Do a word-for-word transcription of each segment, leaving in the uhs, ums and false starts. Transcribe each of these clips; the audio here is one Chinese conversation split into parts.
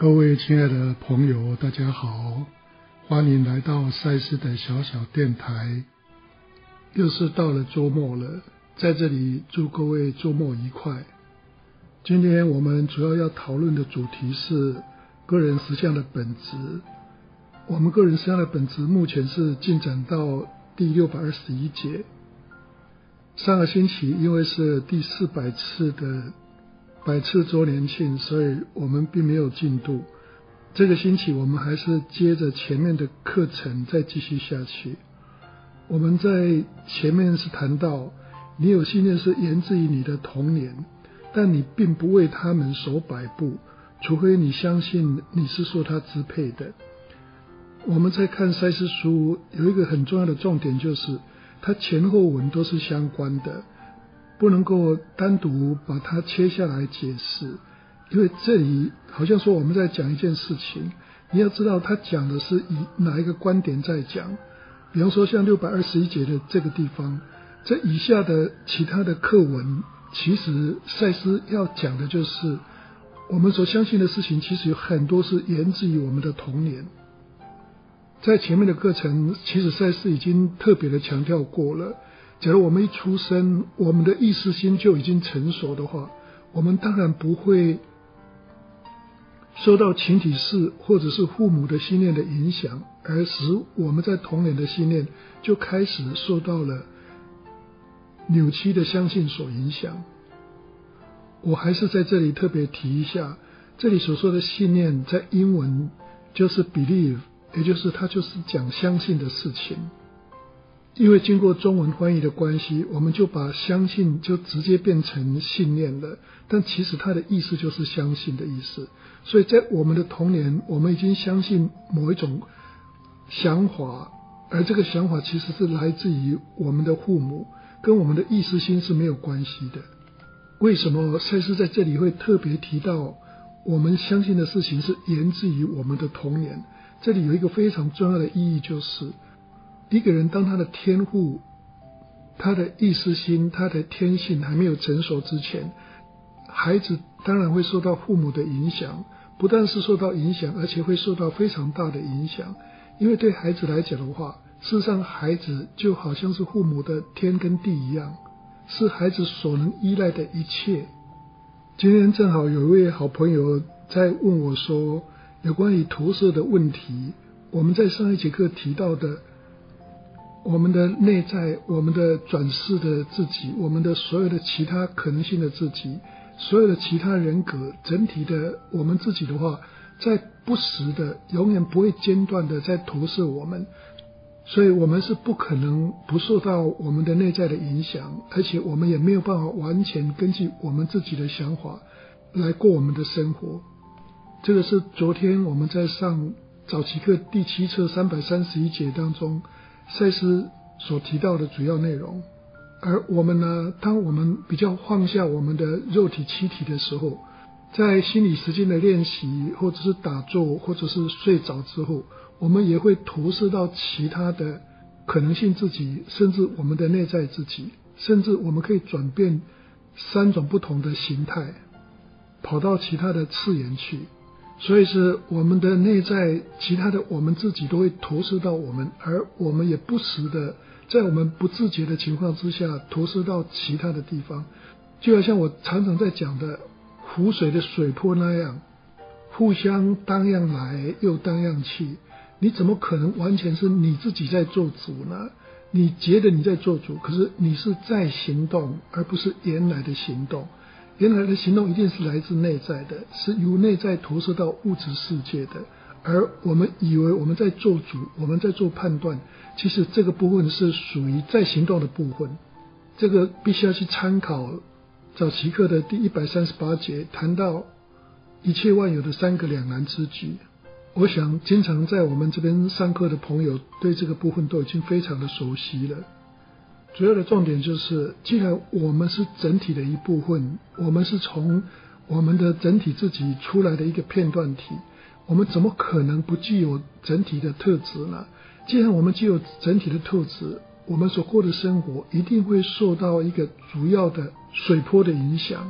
各位亲爱的朋友，大家好，欢迎来到赛斯的小小电台。又是到了周末了，在这里祝各位周末愉快。今天我们主要要讨论的主题是个人实相的本质。我们个人实相的本质目前是进展到第六百二十一节。上个星期因为是第四百次的百次周年庆，所以我们并没有进度。这个星期我们还是接着前面的课程再继续下去。我们在前面是谈到，你有信念是源自于你的童年，但你并不为他们所摆布，除非你相信你是受他支配的。我们在看赛斯书有一个很重要的重点，就是它前后文都是相关的，不能够单独把它切下来解释，因为这里好像说我们在讲一件事情，你要知道他讲的是以哪一个观点在讲。比方说像六百二十一节的这个地方，这以下的其他的课文，其实赛斯要讲的就是我们所相信的事情，其实有很多是源自于我们的童年。在前面的课程，其实赛斯已经特别的强调过了，假如我们一出生，我们的意识心就已经成熟的话，我们当然不会受到群体式或者是父母的信念的影响，而使我们在童年的信念就开始受到了扭曲的相信所影响。我还是在这里特别提一下，这里所说的信念在英文就是 believe， 也就是它就是讲相信的事情。因为经过中文翻译的关系，我们就把相信就直接变成信念了，但其实它的意思就是相信的意思。所以在我们的童年，我们已经相信某一种想法，而这个想法其实是来自于我们的父母，跟我们的意识心是没有关系的。为什么赛斯在这里会特别提到我们相信的事情是源自于我们的童年？这里有一个非常重要的意义，就是一个人当他的天赋、他的意识心、他的天性还没有成熟之前，孩子当然会受到父母的影响，不但是受到影响，而且会受到非常大的影响。因为对孩子来讲的话，事实上孩子就好像是父母的天跟地一样，是孩子所能依赖的一切。今天正好有一位好朋友在问我说，有关于投射的问题，我们在上一节课提到的我们的内在，我们的转世的自己，我们的所有的其他可能性的自己，所有的其他人格，整体的我们自己的话，在不时的永远不会间断的在投射我们，所以我们是不可能不受到我们的内在的影响，而且我们也没有办法完全根据我们自己的想法来过我们的生活。这个是昨天我们在上早期课第七册三百三十一节当中赛斯所提到的主要内容。而我们呢，当我们比较放下我们的肉体躯体的时候，在心理时间的练习，或者是打坐，或者是睡着之后，我们也会投射到其他的可能性自己，甚至我们的内在自己，甚至我们可以转变三种不同的形态，跑到其他的次元去。所以是我们的内在其他的我们自己都会投射到我们，而我们也不时的在我们不自觉的情况之下投射到其他的地方。就好像我常常在讲的湖水的水波那样，互相当样来又当样去，你怎么可能完全是你自己在做主呢？你觉得你在做主，可是你是在行动，而不是原来的行动。原来的行动一定是来自内在的，是由内在投射到物质世界的，而我们以为我们在做主，我们在做判断，其实这个部分是属于在行动的部分。这个必须要去参考早期课的第一百三十八节，谈到一切万有的三个两难之举。我想经常在我们这边上课的朋友对这个部分都已经非常的熟悉了。主要的重点就是，既然我们是整体的一部分，我们是从我们的整体自己出来的一个片段体，我们怎么可能不具有整体的特质呢？既然我们具有整体的特质，我们所过的生活一定会受到一个主要的水波的影响。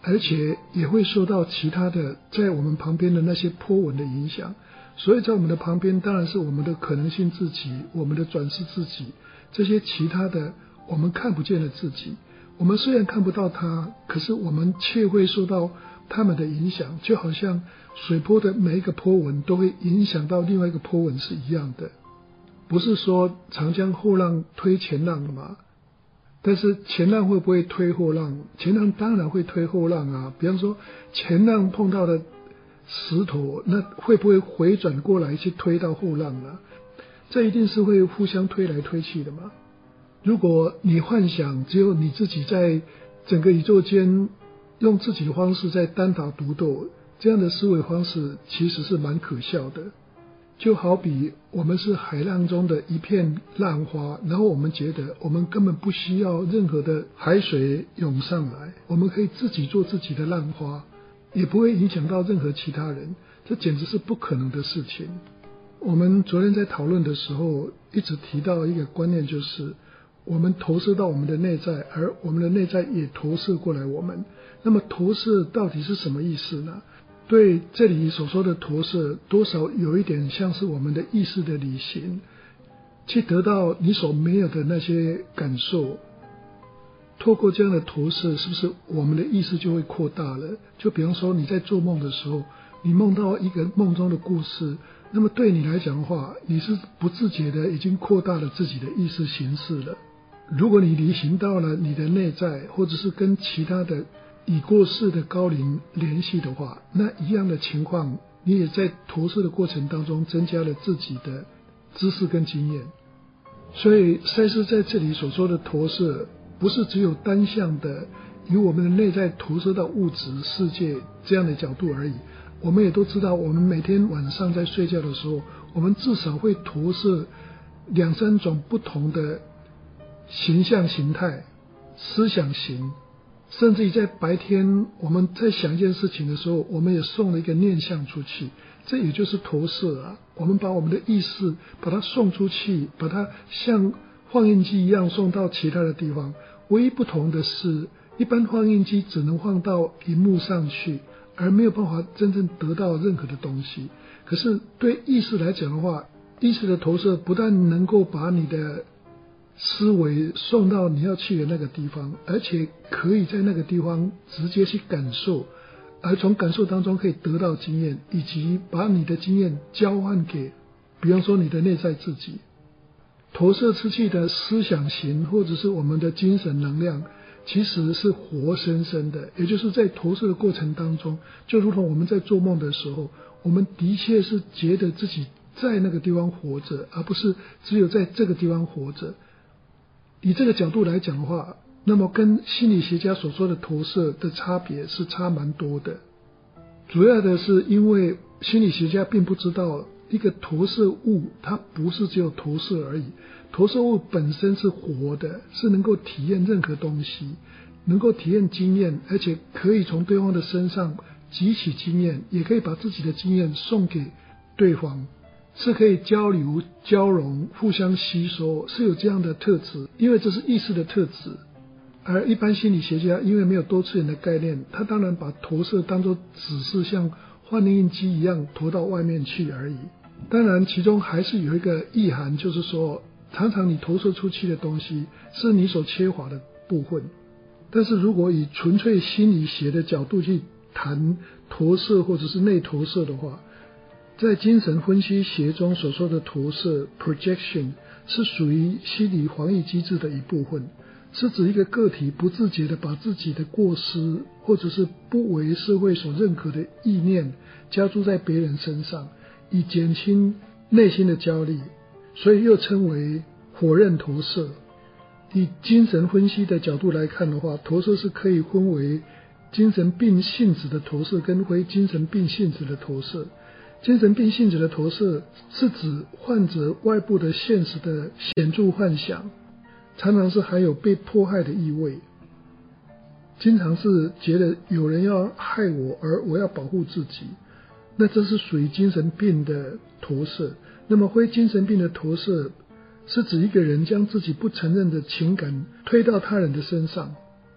而且也会受到其他的在我们旁边的那些波纹的影响。所以在我们的旁边当然是我们的可能性自己，我们的转世自己，这些其他的我们看不见的自己，我们虽然看不到它，可是我们却会受到它们的影响，就好像水波的每一个波纹都会影响到另外一个波纹是一样的。不是说长江后浪推前浪的嘛，但是前浪会不会推后浪？前浪当然会推后浪啊。比方说前浪碰到的石头，那会不会回转过来去推到后浪呢？这一定是会互相推来推去的嘛。如果你幻想只有你自己在整个宇宙间用自己的方式在单打独斗，这样的思维方式其实是蛮可笑的。就好比我们是海浪中的一片浪花，然后我们觉得我们根本不需要任何的海水涌上来，我们可以自己做自己的浪花，也不会影响到任何其他人，这简直是不可能的事情。我们昨天在讨论的时候一直提到一个观念，就是我们投射到我们的内在，而我们的内在也投射过来我们。那么投射到底是什么意思呢？对这里所说的投射，多少有一点像是我们的意识的旅行，去得到你所没有的那些感受。透过这样的投射，是不是我们的意识就会扩大了？就比方说你在做梦的时候，你梦到一个梦中的故事，那么对你来讲的话，你是不自觉的已经扩大了自己的意识形式了。如果你旅行到了你的内在，或者是跟其他的已过世的高龄联系的话，那一样的情况，你也在投射的过程当中增加了自己的知识跟经验。所以赛斯在这里所说的投射，不是只有单向的以我们的内在投射到物质世界这样的角度而已。我们也都知道，我们每天晚上在睡觉的时候，我们至少会投射两三种不同的形象形态、思想型，甚至于在白天我们在想一件事情的时候，我们也送了一个念想出去，这也就是投射啊。我们把我们的意识把它送出去，把它像放映机一样送到其他的地方。唯一不同的是，一般放映机只能放到荧幕上去，而没有办法真正得到任何的东西。可是对意识来讲的话，意识的投射不但能够把你的思维送到你要去的那个地方，而且可以在那个地方直接去感受，而从感受当中可以得到经验，以及把你的经验交换给比方说你的内在自己。投射出去的思想型或者是我们的精神能量，其实是活生生的，也就是在投射的过程当中，就如同我们在做梦的时候，我们的确是觉得自己在那个地方活着，而不是只有在这个地方活着。以这个角度来讲的话，那么跟心理学家所说的投射的差别是差蛮多的。主要的是因为心理学家并不知道一个投射物它不是只有投射而已，投射物本身是活的，是能够体验任何东西，能够体验经验，而且可以从对方的身上汲取经验，也可以把自己的经验送给对方，是可以交流交融互相吸收，是有这样的特质，因为这是意识的特质。而一般心理学家因为没有多次元的概念，他当然把投射当作只是像放映机一样投到外面去而已。当然其中还是有一个意涵，就是说常常你投射出去的东西是你所缺乏的部分。但是如果以纯粹心理学的角度去谈投射或者是内投射的话，在精神分析学中所说的投射 projection 是属于心理防御机制的一部分，是指一个个体不自觉地把自己的过失或者是不为社会所认可的意念加诸在别人身上，以减轻内心的焦虑，所以又称为否认投射。以精神分析的角度来看的话，投射是可以分为精神病性质的投射跟非精神病性质的投射。精神病性质的投射是指患者外部的现实的显著幻想，常常是含有被迫害的意味，经常是觉得有人要害我而我要保护自己，那这是属于精神病的投射。那么非精神病的投射是指一个人将自己不承认的情感推到他人的身上，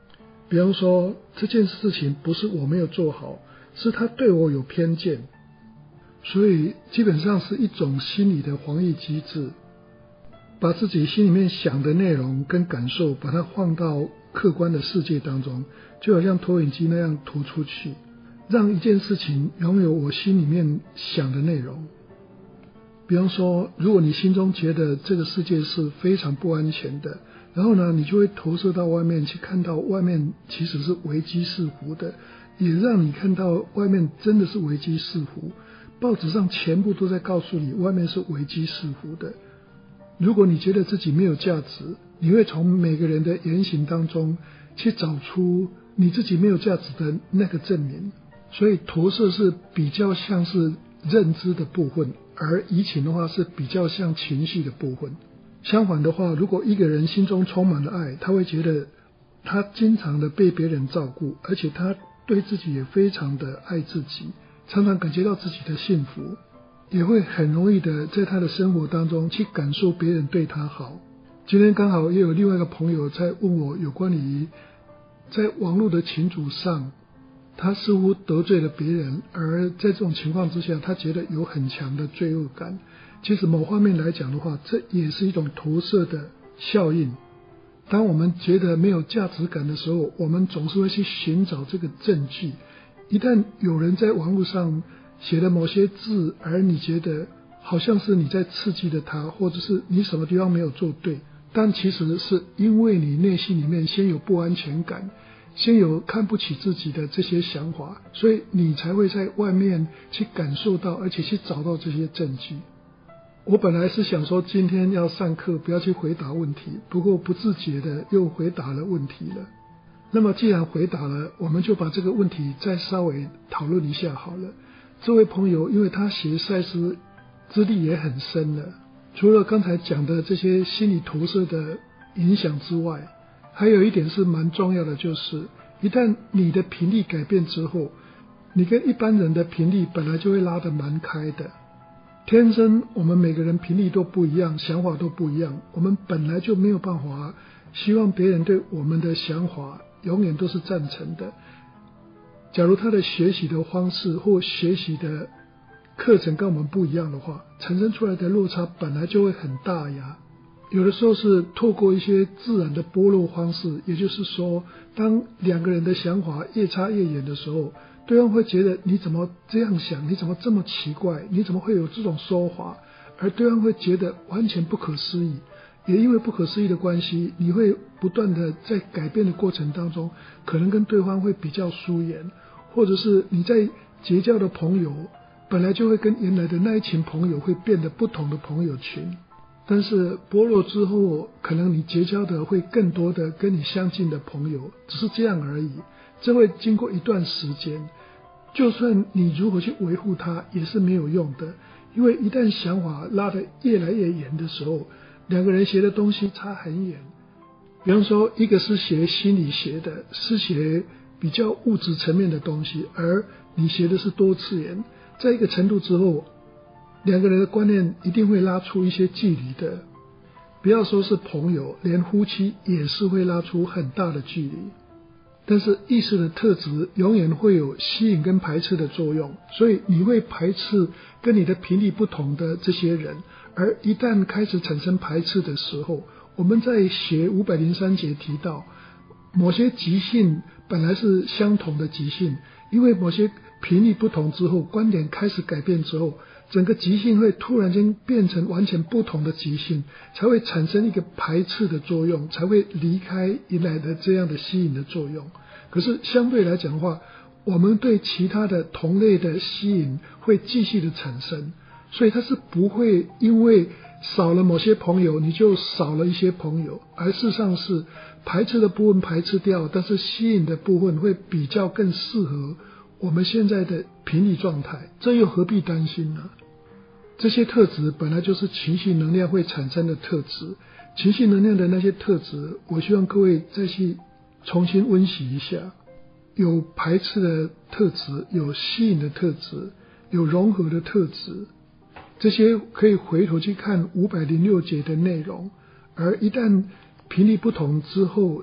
比方说这件事情不是我没有做好，是他对我有偏见，所以基本上是一种心理的防御机制，把自己心里面想的内容跟感受把它放到客观的世界当中，就好像投影机那样投出去，让一件事情拥有我心里面想的内容。比方说，如果你心中觉得这个世界是非常不安全的，然后呢，你就会投射到外面去，看到外面其实是危机四伏的，也让你看到外面真的是危机四伏，报纸上全部都在告诉你外面是危机四伏的。如果你觉得自己没有价值，你会从每个人的言行当中去找出你自己没有价值的那个证明。所以投射是比较像是认知的部分，而移情的话是比较像情绪的部分。相反的话，如果一个人心中充满了爱，他会觉得他经常的被别人照顾，而且他对自己也非常的爱自己，常常感觉到自己的幸福，也会很容易的在他的生活当中去感受别人对他好。今天刚好也有另外一个朋友在问我有关于在网络的群组上，他似乎得罪了别人，而在这种情况之下，他觉得有很强的罪恶感。其实某方面来讲的话，这也是一种投射的效应。当我们觉得没有价值感的时候，我们总是会去寻找这个证据。一旦有人在网络上写了某些字，而你觉得好像是你在刺激了他，或者是你什么地方没有做对，但其实是因为你内心里面先有不安全感，先有看不起自己的这些想法，所以你才会在外面去感受到，而且去找到这些证据。我本来是想说今天要上课不要去回答问题，不过不自觉的又回答了问题了。那么既然回答了，我们就把这个问题再稍微讨论一下好了。这位朋友因为他学赛斯资历也很深了，除了刚才讲的这些心理投射的影响之外，还有一点是蛮重要的，就是一旦你的频率改变之后，你跟一般人的频率本来就会拉得蛮开的。天生我们每个人频率都不一样，想法都不一样，我们本来就没有办法希望别人对我们的想法永远都是赞成的。假如他的学习的方式或学习的课程跟我们不一样的话，产生出来的落差本来就会很大呀。有的时候是透过一些自然的剥落方式，也就是说，当两个人的想法越差越远的时候，对方会觉得你怎么这样想，你怎么这么奇怪，你怎么会有这种说法，而对方会觉得完全不可思议。也因为不可思议的关系，你会不断的在改变的过程当中，可能跟对方会比较疏远，或者是你在结交的朋友本来就会跟原来的那一群朋友会变得不同的朋友群，但是剥落之后，可能你结交的会更多的跟你相近的朋友，只是这样而已。这会经过一段时间，就算你如何去维护它也是没有用的，因为一旦想法拉得越来越远的时候，两个人学的东西差很远。比方说一个是学心理学的，是学比较物质层面的东西，而你学的是多次元，在一个程度之后，两个人的观念一定会拉出一些距离的。不要说是朋友，连夫妻也是会拉出很大的距离。但是意识的特质永远会有吸引跟排斥的作用，所以你会排斥跟你的频率不同的这些人，而一旦开始产生排斥的时候，我们在学五百零三节提到，某些极性本来是相同的极性，因为某些频率不同之后，观点开始改变之后，整个极性会突然间变成完全不同的极性，才会产生一个排斥的作用，才会离开原来的这样的吸引的作用。可是相对来讲的话，我们对其他的同类的吸引会继续的产生，所以它是不会因为少了某些朋友你就少了一些朋友，而事实上是排斥的部分排斥掉，但是吸引的部分会比较更适合我们现在的频率状态，这又何必担心呢？这些特质本来就是情绪能量会产生的特质，情绪能量的那些特质，我希望各位再去重新温习一下。有排斥的特质，有吸引的特质，有融合的特质，这些可以回头去看五百零六节的内容。而一旦频率不同之后，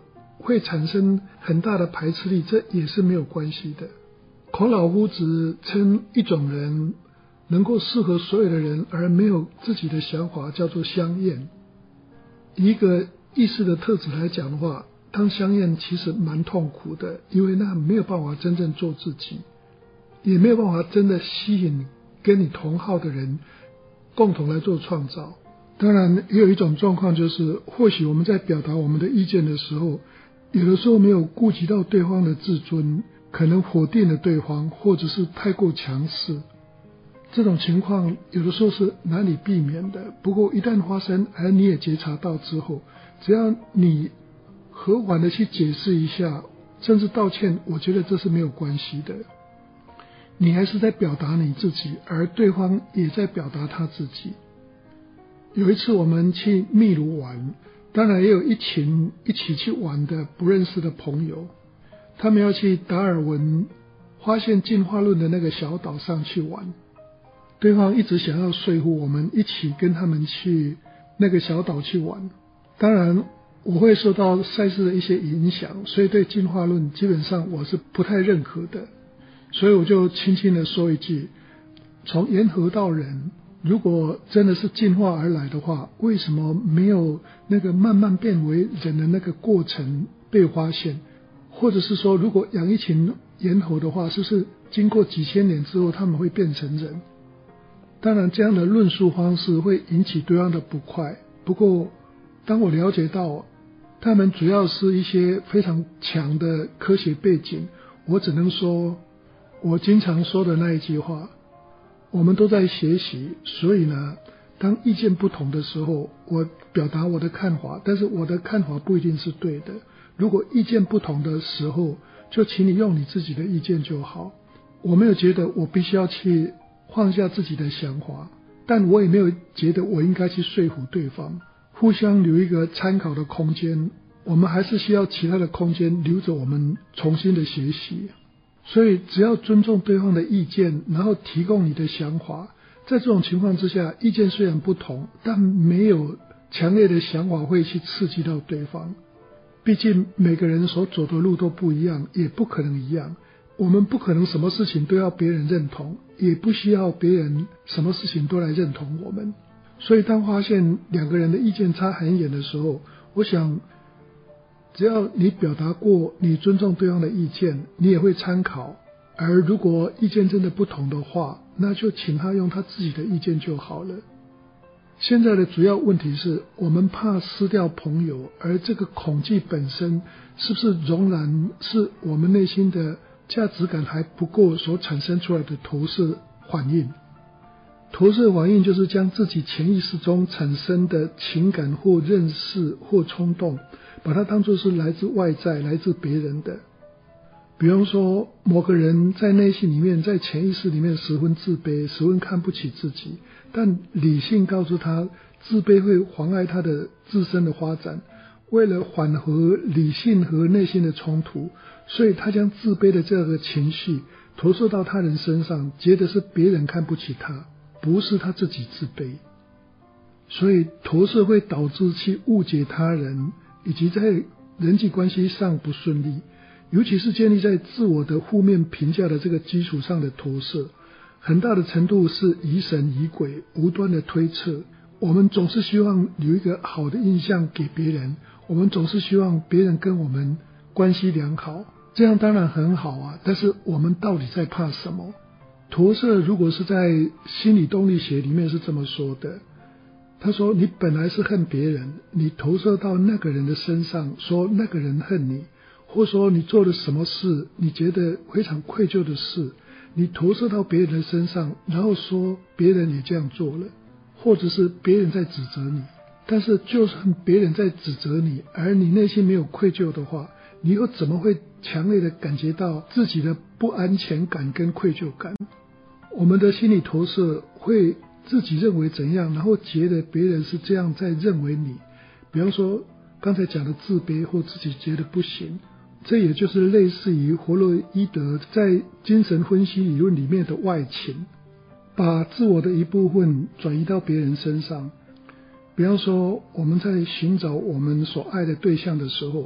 会产生很大的排斥力，这也是没有关系的。孔老夫子称一种人能够适合所有的人而没有自己的想法，叫做相厌。以一个意识的特质来讲的话，当相厌其实蛮痛苦的，因为那没有办法真正做自己，也没有办法真的吸引跟你同好的人共同来做创造。当然也有一种状况，就是或许我们在表达我们的意见的时候，有的时候没有顾及到对方的自尊，可能否定了对方，或者是太过强势。这种情况有的时候是难以避免的，不过一旦发生而你也觉察到之后，只要你和缓的去解释一下，甚至道歉，我觉得这是没有关系的。你还是在表达你自己，而对方也在表达他自己。有一次我们去秘鲁玩，当然也有一群一起去玩的不认识的朋友，他们要去达尔文发现进化论的那个小岛上去玩。对方一直想要说服我们一起跟他们去那个小岛去玩。当然我会受到赛事的一些影响，所以对进化论基本上我是不太认可的。所以我就轻轻的说一句，从沿河到人，如果真的是进化而来的话，为什么没有那个慢慢变为人的那个过程被发现？或者是说，如果养一群猿猴的话，是不是经过几千年之后他们会变成人？当然这样的论述方式会引起对方的不快，不过当我了解到他们主要是一些非常强的科学背景，我只能说我经常说的那一句话，我们都在学习，所以呢，当意见不同的时候，我表达我的看法，但是我的看法不一定是对的。如果意见不同的时候，就请你用你自己的意见就好。我没有觉得我必须要去放下自己的想法，但我也没有觉得我应该去说服对方，互相留一个参考的空间。我们还是需要其他的空间留着我们重新的学习。所以只要尊重对方的意见，然后提供你的想法，在这种情况之下，意见虽然不同，但没有强烈的想法会去刺激到对方。毕竟每个人所走的路都不一样，也不可能一样。我们不可能什么事情都要别人认同，也不需要别人什么事情都来认同我们。所以当发现两个人的意见差很远的时候，我想只要你表达过你尊重对方的意见，你也会参考，而如果意见真的不同的话，那就请他用他自己的意见就好了。现在的主要问题是我们怕失掉朋友，而这个恐惧本身是不是仍然是我们内心的价值感还不够所产生出来的投射反应。投射反应就是将自己潜意识中产生的情感或认识或冲动，把它当作是来自外在来自别人的。比方说某个人在内心里面在潜意识里面十分自卑，十分看不起自己，但理性告诉他自卑会妨碍他的自身的发展，为了缓和理性和内心的冲突，所以他将自卑的这个情绪投射到他人身上，觉得是别人看不起他，不是他自己自卑。所以投射会导致去误解他人，以及在人际关系上不顺利，尤其是建立在自我的负面评价的这个基础上的投射，很大的程度是疑神疑鬼，无端的推测。我们总是希望留一个好的印象给别人，我们总是希望别人跟我们关系良好，这样当然很好啊，但是我们到底在怕什么？投射如果是在心理动力学里面是这么说的，他说你本来是恨别人，你投射到那个人的身上，说那个人恨你，或说你做了什么事你觉得非常愧疚的事，你投射到别人的身上，然后说别人也这样做了，或者是别人在指责你。但是就算别人在指责你，而你内心没有愧疚的话，你又怎么会强烈的感觉到自己的不安全感跟愧疚感？我们的心理投射会自己认为怎样，然后觉得别人是这样在认为你。比方说刚才讲的自卑或自己觉得不行，这也就是类似于弗洛伊德在精神分析理论里面的外倾，把自我的一部分转移到别人身上。比方说我们在寻找我们所爱的对象的时候，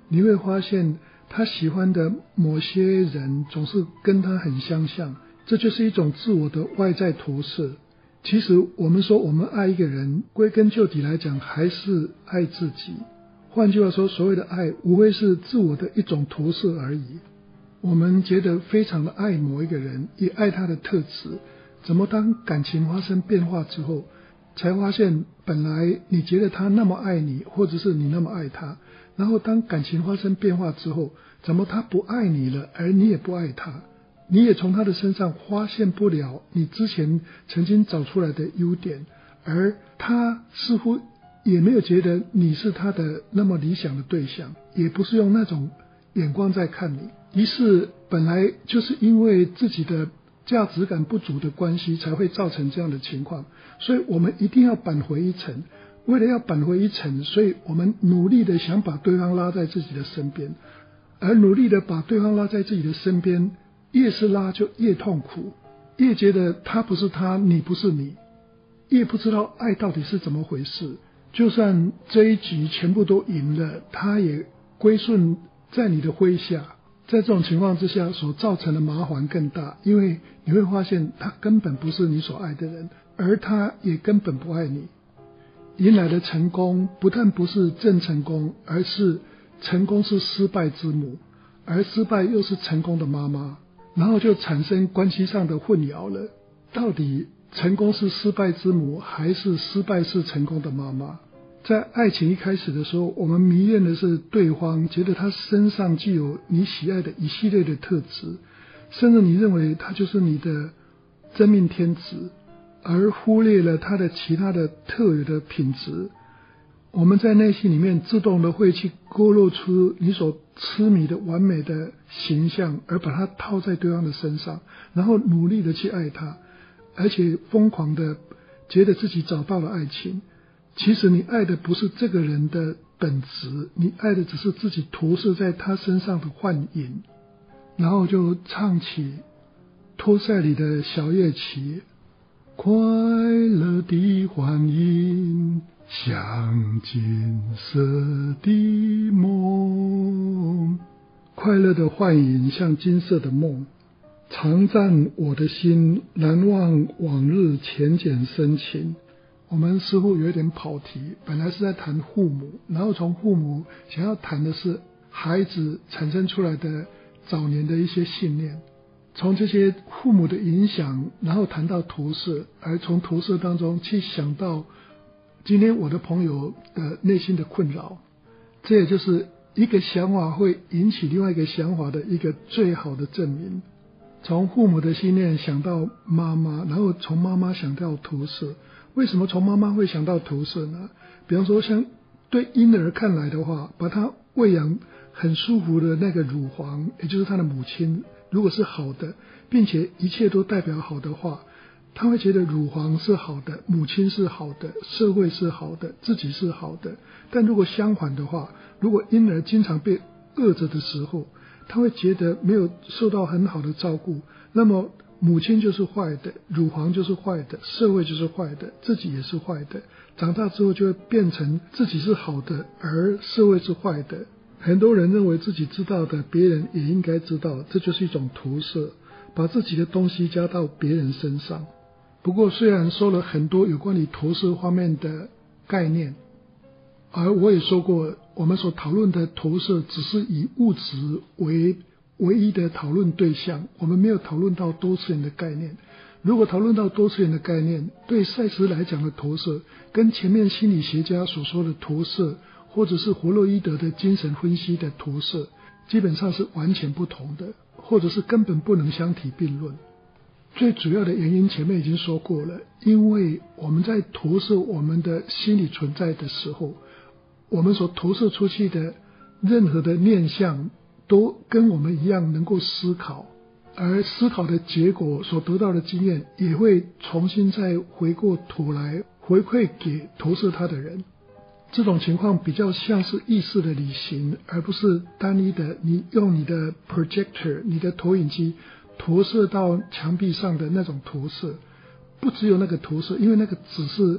你会发现他喜欢的某些人总是跟他很相像，这就是一种自我的外在投射。其实我们说我们爱一个人，归根究底来讲还是爱自己。换句话说，所谓的爱无非是自我的一种投射而已。我们觉得非常的爱某一个人，也爱他的特质，怎么当感情发生变化之后，才发现本来你觉得他那么爱你，或者是你那么爱他，然后当感情发生变化之后，怎么他不爱你了，而你也不爱他，你也从他的身上发现不了你之前曾经找出来的优点，而他似乎也没有觉得你是他的那么理想的对象，也不是用那种眼光在看你。于是本来就是因为自己的价值感不足的关系，才会造成这样的情况。所以我们一定要扳回一城，为了要扳回一城，所以我们努力的想把对方拉在自己的身边，而努力的把对方拉在自己的身边，越是拉就越痛苦，越觉得他不是他，你不是你，越不知道爱到底是怎么回事。就算这一局全部都赢了，他也归顺在你的麾下。在这种情况之下所造成的麻烦更大，因为你会发现他根本不是你所爱的人，而他也根本不爱你。迎来的成功不但不是正成功，而是成功是失败之母，而失败又是成功的妈妈，然后就产生关系上的混淆了。到底成功是失败之母，还是失败是成功的妈妈？在爱情一开始的时候，我们迷恋的是对方，觉得他身上具有你喜爱的一系列的特质，甚至你认为他就是你的真命天子，而忽略了他的其他的特有的品质。我们在内心里面自动的会去勾勒出你所痴迷的完美的形象，而把它套在对方的身上，然后努力的去爱他，而且疯狂的觉得自己找到了爱情。其实你爱的不是这个人的本质，你爱的只是自己投射在他身上的幻影。然后就唱起托赛里的小乐曲，快乐的幻影像金色的梦，快乐的幻影像金色的梦，常占我的心，难忘往日浅浅深情。我们似乎有一点跑题，本来是在谈父母，然后从父母想要谈的是孩子产生出来的早年的一些信念，从这些父母的影响，然后谈到投射，而从投射当中去想到今天我的朋友的内心的困扰。这也就是一个想法会引起另外一个想法的一个最好的证明。从父母的信念想到妈妈，然后从妈妈想到投射。为什么从妈妈会想到投射呢？比方说像对婴儿看来的话，把他喂养很舒服的那个乳房，也就是他的母亲，如果是好的，并且一切都代表好的话，他会觉得乳房是好的，母亲是好的，社会是好的，自己是好的。但如果相反的话，如果婴儿经常被饿着的时候，他会觉得没有受到很好的照顾，那么母亲就是坏的，乳房就是坏的，社会就是坏的，自己也是坏的。长大之后就会变成自己是好的，而社会是坏的。很多人认为自己知道的，别人也应该知道，这就是一种投射，把自己的东西加到别人身上。不过虽然说了很多有关于投射方面的概念，而我也说过，我们所讨论的投射只是以物质为唯一的讨论对象，我们没有讨论到多次元的概念。如果讨论到多次元的概念，对赛斯来讲的投射，跟前面心理学家所说的投射，或者是弗洛伊德的精神分析的投射，基本上是完全不同的，或者是根本不能相提并论。最主要的原因前面已经说过了，因为我们在投射我们的心理存在的时候，我们所投射出去的任何的念想都跟我们一样能够思考，而思考的结果所得到的经验也会重新再回过头来回馈给投射它的人。这种情况比较像是意识的旅行，而不是单一的你用你的 projector 你的投影机投射到墙壁上的那种投射。不只有那个投射，因为那个只是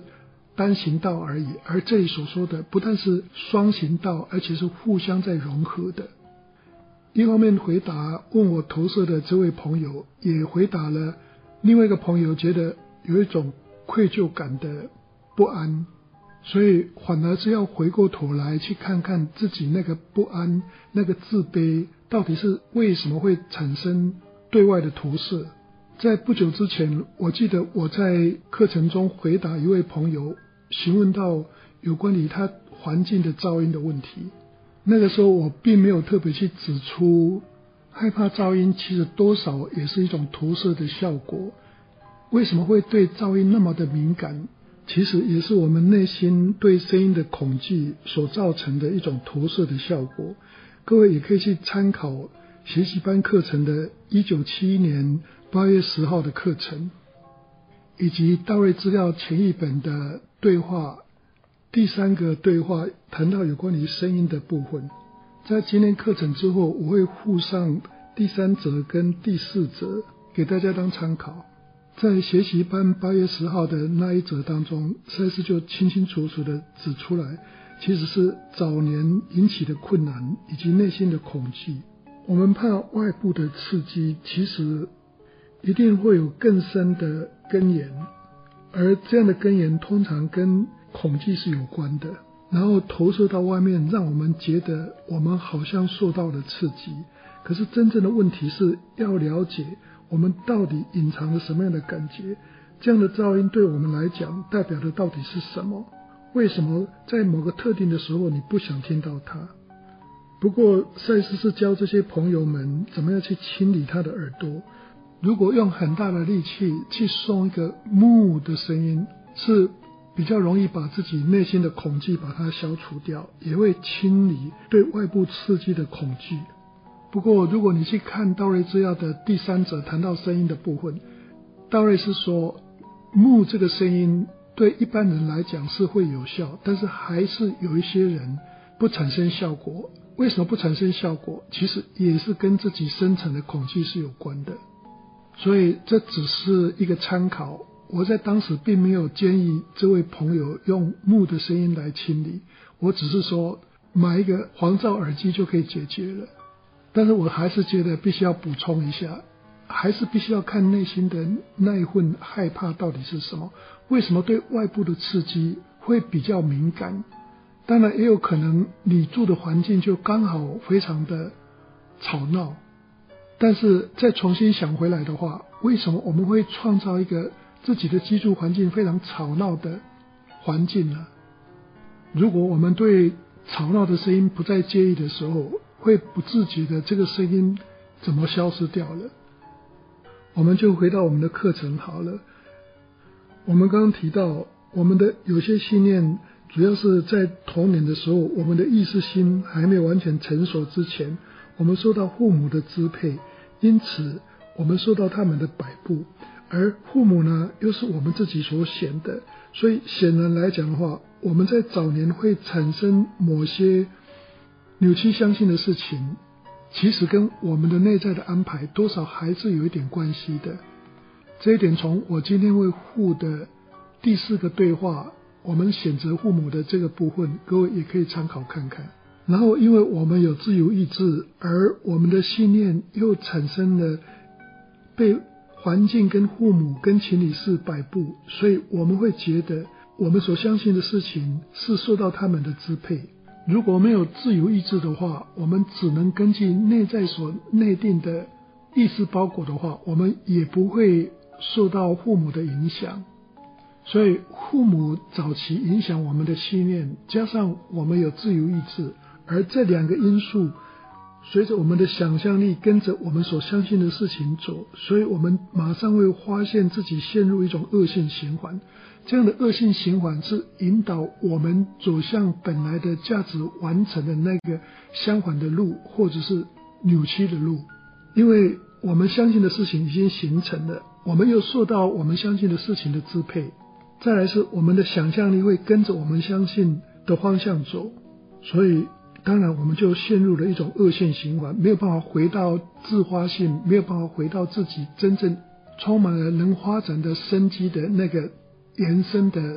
单行道而已，而这里所说的不但是双行道，而且是互相在融合的。一方面回答问我投射的这位朋友，也回答了另外一个朋友觉得有一种愧疚感的不安，所以反而是要回过头来去看看自己那个不安，那个自卑到底是为什么会产生对外的投射。在不久之前，我记得我在课程中回答一位朋友询问到有关于他环境的噪音的问题，那个时候我并没有特别去指出害怕噪音其实多少也是一种投射的效果，为什么会对噪音那么的敏感，其实也是我们内心对声音的恐惧所造成的一种投射的效果。各位也可以去参考学习班课程的一九七一年八月十号的课程，以及大卫资料前一本的对话，第三个对话谈到有关于声音的部分。在今天课程之后，我会附上第三则跟第四则给大家当参考。在学习班八月十号的那一则当中，赛斯就清清楚楚地指出来，其实是早年引起的困难以及内心的恐惧。我们怕外部的刺激，其实一定会有更深的根源，而这样的根源通常跟恐惧是有关的，然后投射到外面，让我们觉得我们好像受到了刺激。可是真正的问题是要了解我们到底隐藏了什么样的感觉，这样的噪音对我们来讲代表的到底是什么，为什么在某个特定的时候你不想听到它。不过赛斯是教这些朋友们怎么样去清理他的耳朵，如果用很大的力气去送一个木的声音，是比较容易把自己内心的恐惧把它消除掉，也会清理对外部刺激的恐惧。不过如果你去看道瑞资料的第三则谈到声音的部分，道瑞是说木这个声音对一般人来讲是会有效，但是还是有一些人不产生效果。为什么不产生效果？其实也是跟自己深层的恐惧是有关的。所以这只是一个参考，我在当时并没有建议这位朋友用木的声音来清理，我只是说买一个防噪耳机就可以解决了。但是我还是觉得必须要补充一下，还是必须要看内心的那一份害怕到底是什么，为什么对外部的刺激会比较敏感。当然也有可能你住的环境就刚好非常的吵闹，但是再重新想回来的话，为什么我们会创造一个自己的居住环境非常吵闹的环境呢？如果我们对吵闹的声音不再介意的时候，会不自觉的这个声音怎么消失掉了。我们就回到我们的课程好了。我们刚刚提到我们的有些信念主要是在童年的时候，我们的意识心还没有完全成熟之前，我们受到父母的支配，因此我们受到他们的摆布，而父母呢又是我们自己所选的，所以显然来讲的话，我们在早年会产生某些扭曲相信的事情，其实跟我们的内在的安排多少还是有一点关系的。这一点从我今天会附的第四个对话，我们选择父母的这个部分，各位也可以参考看看。然后因为我们有自由意志，而我们的信念又产生了被环境跟父母跟情理事摆布，所以我们会觉得我们所相信的事情是受到他们的支配。如果没有自由意志的话，我们只能根据内在所内定的意识包裹的话，我们也不会受到父母的影响。所以父母早期影响我们的信念，加上我们有自由意志，而这两个因素随着我们的想象力跟着我们所相信的事情走，所以我们马上会发现自己陷入一种恶性循环。这样的恶性循环是引导我们走向本来的价值完成的那个相反的路，或者是扭曲的路。因为我们相信的事情已经形成了，我们又受到我们相信的事情的支配，再来是我们的想象力会跟着我们相信的方向走，所以当然我们就陷入了一种恶性循环，没有办法回到自发性，没有办法回到自己真正充满了能发展的生机的那个延伸的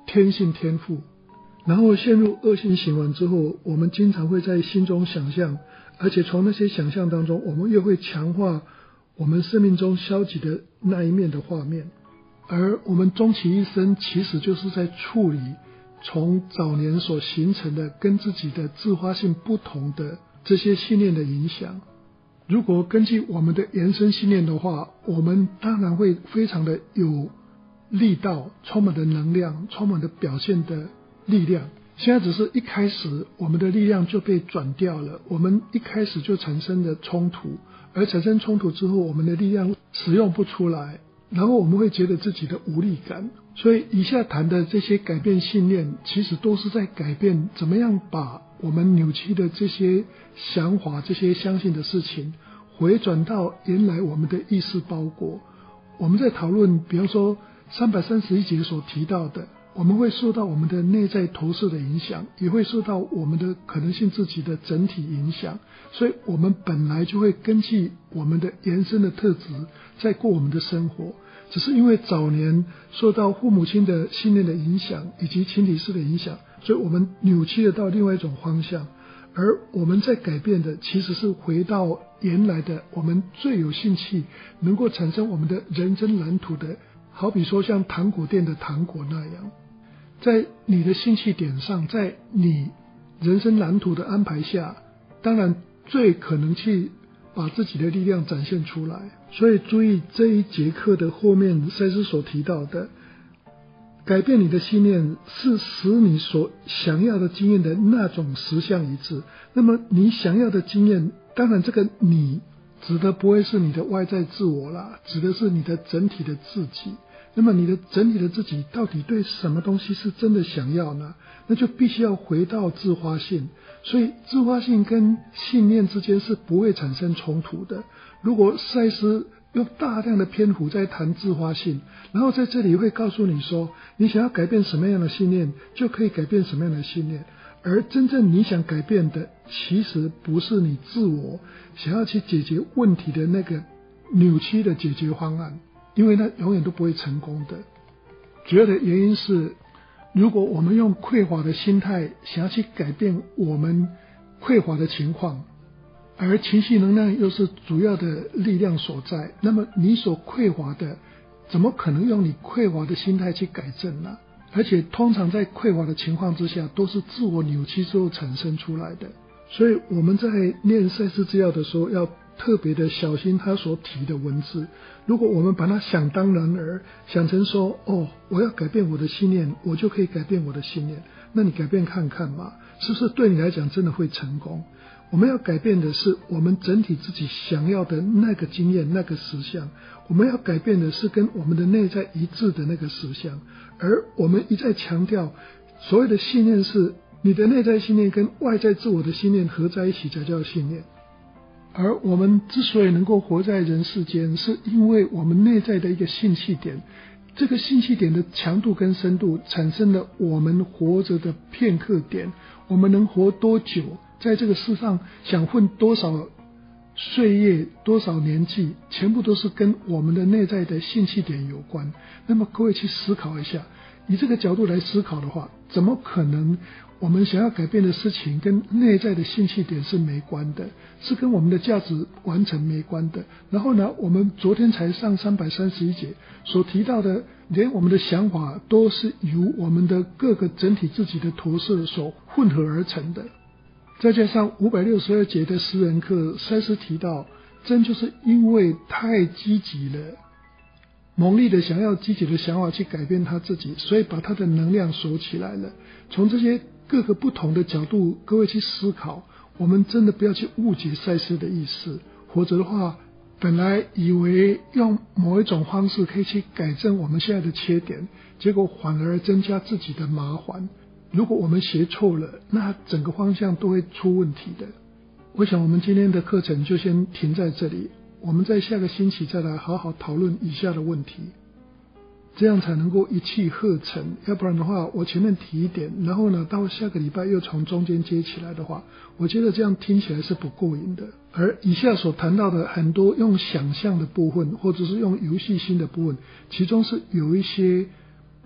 天性天赋，然后陷入恶性循环之后，我们经常会在心中想象，而且从那些想象当中，我们又会强化我们生命中消极的那一面的画面。而我们终其一生其实就是在处理从早年所形成的跟自己的自发性不同的这些信念的影响。如果根据我们的延伸信念的话，我们当然会非常的有力道，充满的能量，充满的表现的力量。现在只是一开始我们的力量就被转掉了，我们一开始就产生了冲突，而产生冲突之后，我们的力量使用不出来，然后我们会觉得自己的无力感。所以以下谈的这些改变信念，其实都是在改变怎么样把我们扭曲的这些想法，这些相信的事情回转到原来我们的意识包裹。我们在讨论比方说三百三十一节所提到的，我们会受到我们的内在投射的影响，也会受到我们的可能性自己的整体影响，所以我们本来就会根据我们的延伸的特质在过我们的生活。只是因为早年受到父母亲的信念的影响以及群体式的影响，所以我们扭曲了到另外一种方向，而我们在改变的其实是回到原来的我们最有兴趣能够产生我们的人生蓝图的，好比说像糖果店的糖果那样，在你的兴趣点上，在你人生蓝图的安排下，当然最可能去把自己的力量展现出来。所以注意这一节课的后面赛斯所提到的，改变你的信念是使你所想要的经验的那种实相一致。那么你想要的经验，当然这个你指的不会是你的外在自我啦，指的是你的整体的自己。那么你的整体的自己到底对什么东西是真的想要呢？那就必须要回到自发性。所以自发性跟信念之间是不会产生冲突的。如果赛斯用大量的篇幅在谈自发性，然后在这里会告诉你说，你想要改变什么样的信念，就可以改变什么样的信念。而真正你想改变的，其实不是你自我想要去解决问题的那个扭曲的解决方案，因为那永远都不会成功的。主要的原因是，如果我们用匮乏的心态想要去改变我们匮乏的情况，而情绪能量又是主要的力量所在，那么你所匮乏的怎么可能用你匮乏的心态去改正呢？而且通常在匮乏的情况之下，都是自我扭曲之后产生出来的。所以我们在念赛斯资料的时候，要特别的小心他所提的文字。如果我们把它想当然而想成说，哦，我要改变我的信念，我就可以改变我的信念，那你改变看看嘛，是不是对你来讲真的会成功？我们要改变的是我们整体自己想要的那个经验，那个实相。我们要改变的是跟我们的内在一致的那个实相。而我们一再强调，所谓的信念是你的内在信念跟外在自我的信念合在一起才叫信念。而我们之所以能够活在人世间，是因为我们内在的一个兴趣点，这个兴趣点的强度跟深度产生了我们活着的片刻点。我们能活多久，在这个世上想混多少岁月，多少年纪，全部都是跟我们的内在的兴趣点有关。那么各位去思考一下，以这个角度来思考的话，怎么可能我们想要改变的事情跟内在的兴趣点是没关的，是跟我们的价值完成没关的。然后呢，我们昨天才上三百三十一节所提到的，连我们的想法都是由我们的各个整体自己的投射所混合而成的。再加上五百六十二节的诗人课，赛斯提到，真就是因为太积极了，猛烈的想要积极的想法去改变他自己，所以把他的能量锁起来了。从这些各个不同的角度，各位去思考，我们真的不要去误解赛斯的意思，否则的话，本来以为用某一种方式可以去改正我们现在的缺点，结果反而增加自己的麻烦。如果我们学错了，那整个方向都会出问题的。我想我们今天的课程就先停在这里，我们在下个星期再来好好讨论以下的问题，这样才能够一气呵成。要不然的话，我前面提一点，然后呢到下个礼拜又从中间接起来的话，我觉得这样听起来是不过瘾的。而以下所谈到的很多用想象的部分，或者是用游戏性的部分，其中是有一些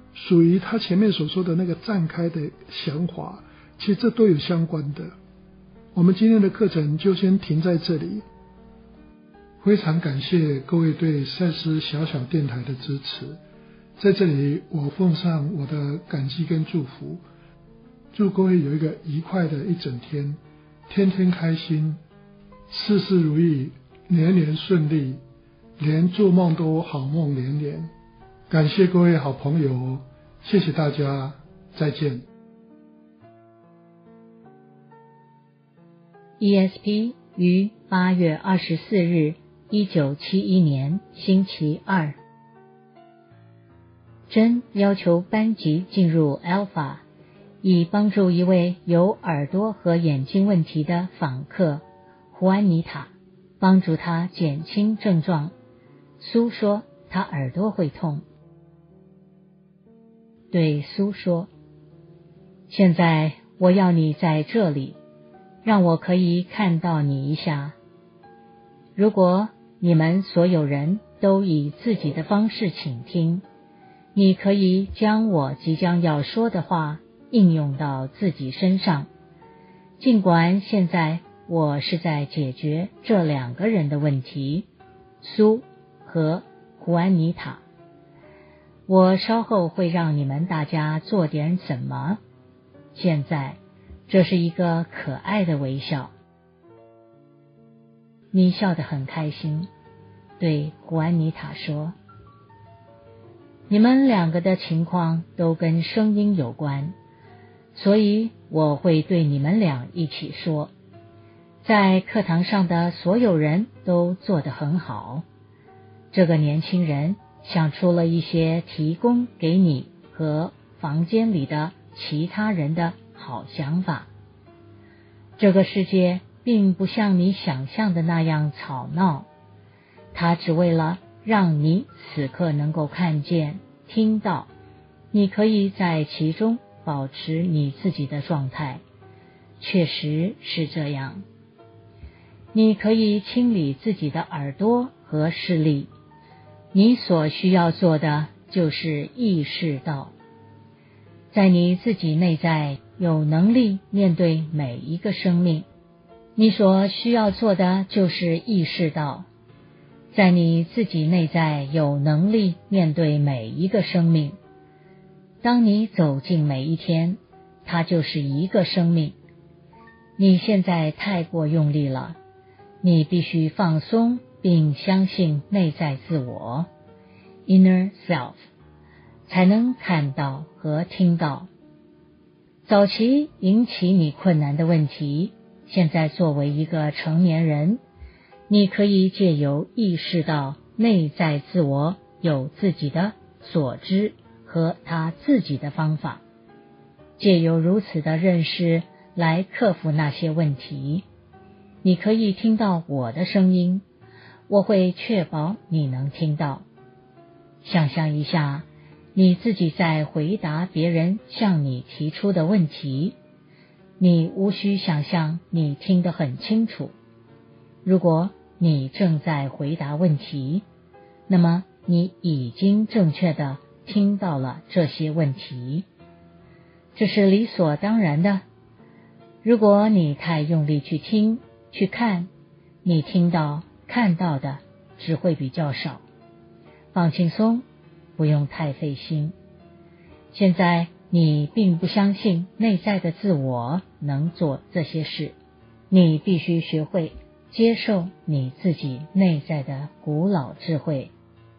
属于他前面所说的那个站开的想法，其实这都有相关的。我们今天的课程就先停在这里，非常感谢各位对赛斯小小电台的支持，在这里我奉上我的感激跟祝福，祝各位有一个愉快的一整天，天天开心，事事如意，年年顺利，连做梦都好梦连连。感谢各位好朋友，谢谢大家，再见。 E S P 于八月二十四日，一九七一年星期二。真要求班级进入 Alpha， 以帮助一位有耳朵和眼睛问题的访客胡安妮塔，帮助他减轻症状。苏说他耳朵会痛。对苏说，现在我要你在这里，让我可以看到你一下。如果你们所有人都以自己的方式倾听，你可以将我即将要说的话应用到自己身上。尽管现在我是在解决这两个人的问题，苏和胡安妮塔，我稍后会让你们大家做点什么。现在这是一个可爱的微笑。你笑得很开心，对胡安妮塔说。你们两个的情况都跟声音有关，所以我会对你们俩一起说。在课堂上的所有人都做得很好。这个年轻人想出了一些提供给你和房间里的其他人的好想法。这个世界并不像你想象的那样吵闹，它只为了让你此刻能够看见、听到，你可以在其中保持你自己的状态。确实是这样。你可以清理自己的耳朵和视力，你所需要做的就是意识到，在你自己内在有能力面对每一个生命。你所需要做的就是意识到，在你自己内在有能力面对每一个生命。当你走进每一天，它就是一个生命。你现在太过用力了，你必须放松并相信内在自我 Inner Self， 才能看到和听到。早期引起你困难的问题，现在作为一个成年人，你可以借由意识到内在自我有自己的所知和他自己的方法，借由如此的认识来克服那些问题。你可以听到我的声音，我会确保你能听到。想象一下，你自己在回答别人向你提出的问题，你无需想象你听得很清楚。如果你正在回答问题，那么你已经正确地听到了这些问题，这是理所当然的。如果你太用力去听、去看，你听到、看到的只会比较少。放轻松，不用太费心。现在你并不相信内在的自我能做这些事，你必须学会接受你自己内在的古老智慧。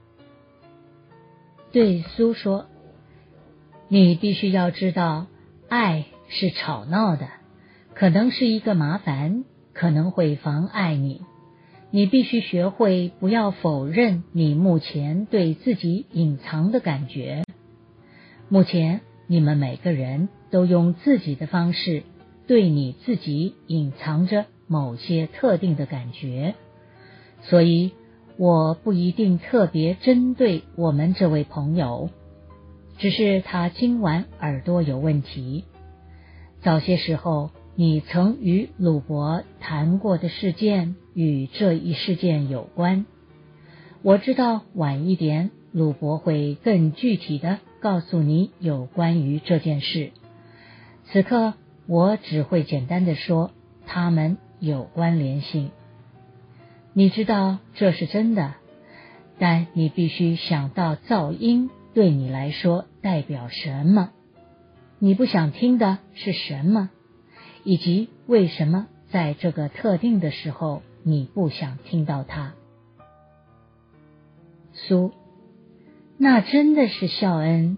对苏说，你必须要知道，爱是吵闹的，可能是一个麻烦，可能会妨碍你。你必须学会不要否认你目前对自己隐藏的感觉。目前你们每个人都用自己的方式对你自己隐藏着某些特定的感觉，所以我不一定特别针对我们这位朋友，只是他今晚耳朵有问题。早些时候你曾与鲁伯谈过的事件与这一事件有关。我知道晚一点鲁伯会更具体地告诉你有关于这件事。此刻我只会简单的说，它们有关联性。你知道这是真的，但你必须想到噪音对你来说代表什么，你不想听的是什么，以及为什么在这个特定的时候你不想听到它。苏，那真的是孝恩，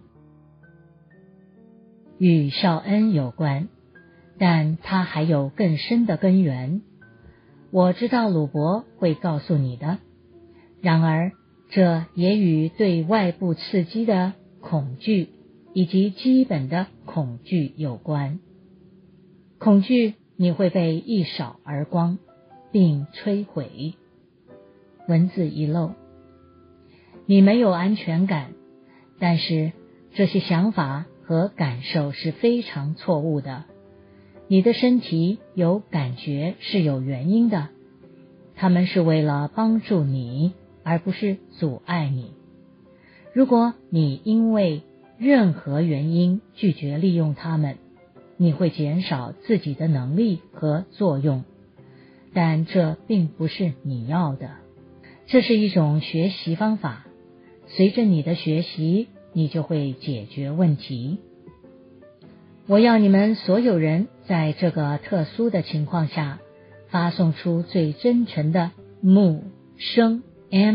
与孝恩有关，但它还有更深的根源。我知道鲁伯会告诉你的，然而这也与对外部刺激的恐惧以及基本的恐惧有关。恐惧你会被一扫而光，并摧毁。文字遗漏，你没有安全感，但是这些想法和感受是非常错误的。你的身体有感觉是有原因的，它们是为了帮助你，而不是阻碍你。如果你因为任何原因拒绝利用它们，你会减少自己的能力和作用，但这并不是你要的。这是一种学习方法，随着你的学习，你就会解决问题。我要你们所有人在这个特殊的情况下，发送出最真诚的 mu 声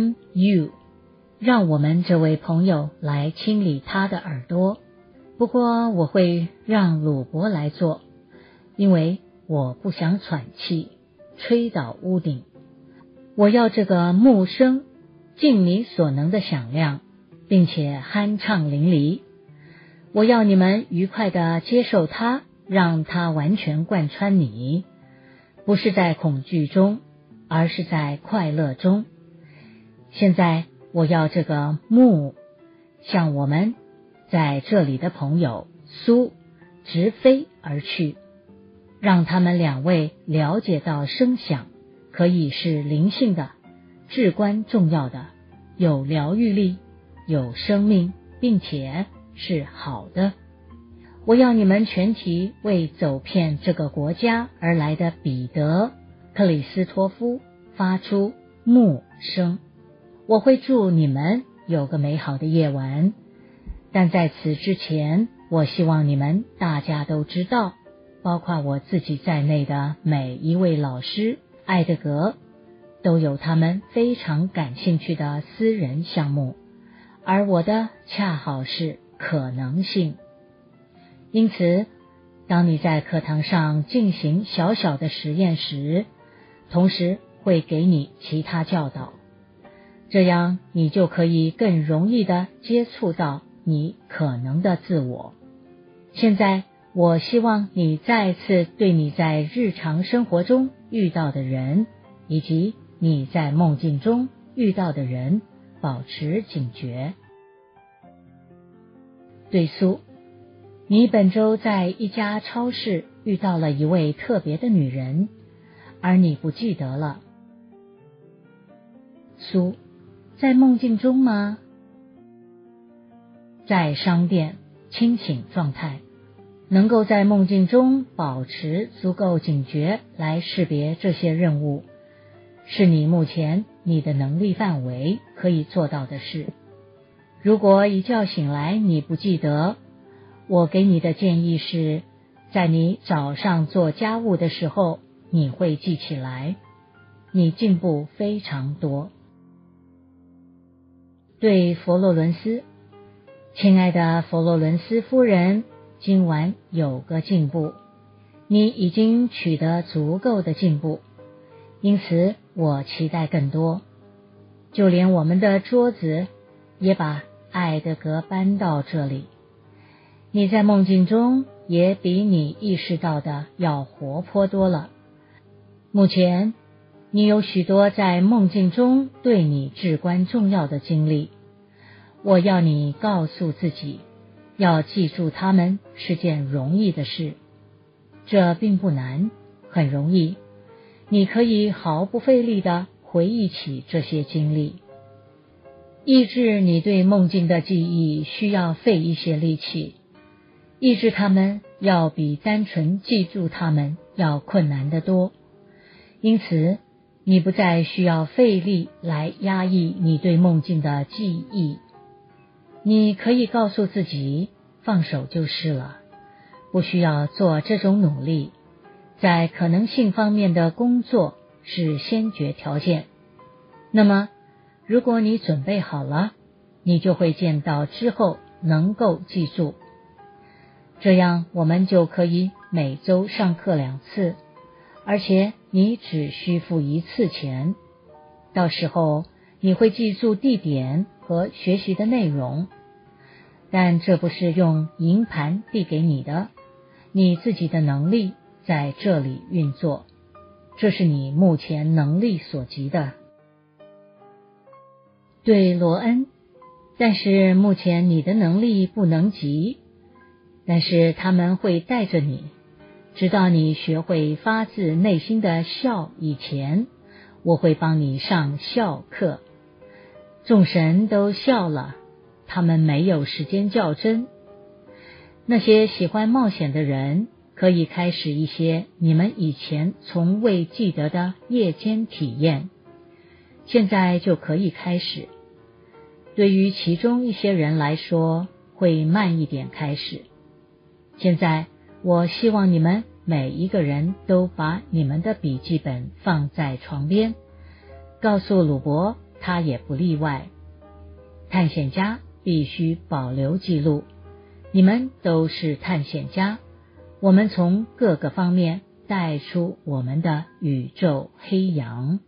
mu， 让我们这位朋友来清理他的耳朵。不过我会让鲁伯来做，因为我不想喘气，吹倒屋顶。我要这个木声尽你所能的响亮，并且酣畅淋漓。我要你们愉快地接受它，让它完全贯穿你，不是在恐惧中，而是在快乐中。现在我要这个木向我们在这里的朋友苏直飞而去，让他们两位了解到声响可以是灵性的、至关重要的、有疗愈力、有生命，并且是好的。我要你们全体为走遍这个国家而来的彼得、克里斯托夫发出木声。我会祝你们有个美好的夜晚，但在此之前，我希望你们大家都知道，包括我自己在内的每一位老师艾德格都有他们非常感兴趣的私人项目，而我的恰好是可能性。因此，当你在课堂上进行小小的实验时，同时会给你其他教导，这样你就可以更容易地接触到你可能的自我。现在，我希望你再次对你在日常生活中遇到的人，以及你在梦境中遇到的人保持警觉。对苏，你本周在一家超市遇到了一位特别的女人，而你不记得了。苏，在梦境中吗？在商店，清醒状态，能够在梦境中保持足够警觉来识别这些任务，是你目前你的能力范围可以做到的事。如果一觉醒来你不记得，我给你的建议是，在你早上做家务的时候，你会记起来，你进步非常多。对佛罗伦斯，亲爱的佛罗伦斯夫人，今晚有个进步，你已经取得足够的进步，因此我期待更多。就连我们的桌子也把艾德格搬到这里。你在梦境中也比你意识到的要活泼多了。目前，你有许多在梦境中对你至关重要的经历。我要你告诉自己，要记住它们是件容易的事。这并不难，很容易。你可以毫不费力地回忆起这些经历。 抑制你对梦境的记忆需要费一些力气，抑制它们要比单纯记住它们要困难得多。因此，你不再需要费力来压抑你对梦境的记忆。你可以告诉自己，放手就是了，不需要做这种努力。在可能性方面的工作是先决条件。那么，如果你准备好了，你就会见到之后能够记住。这样我们就可以每周上课两次，而且你只需付一次钱。到时候你会记住地点和学习的内容，但这不是用银盘递给你的，你自己的能力在这里运作，这是你目前能力所及的。对罗恩，但是目前你的能力不能及，但是他们会带着你，直到你学会发自内心的笑以前，我会帮你上笑课。众神都笑了，他们没有时间较真。那些喜欢冒险的人可以开始一些你们以前从未记得的夜间体验，现在就可以开始。对于其中一些人来说，会慢一点开始。现在，我希望你们每一个人都把你们的笔记本放在床边，告诉鲁伯，他也不例外。探险家必须保留记录，你们都是探险家，我们从各个方面带出我们的宇宙黑羊。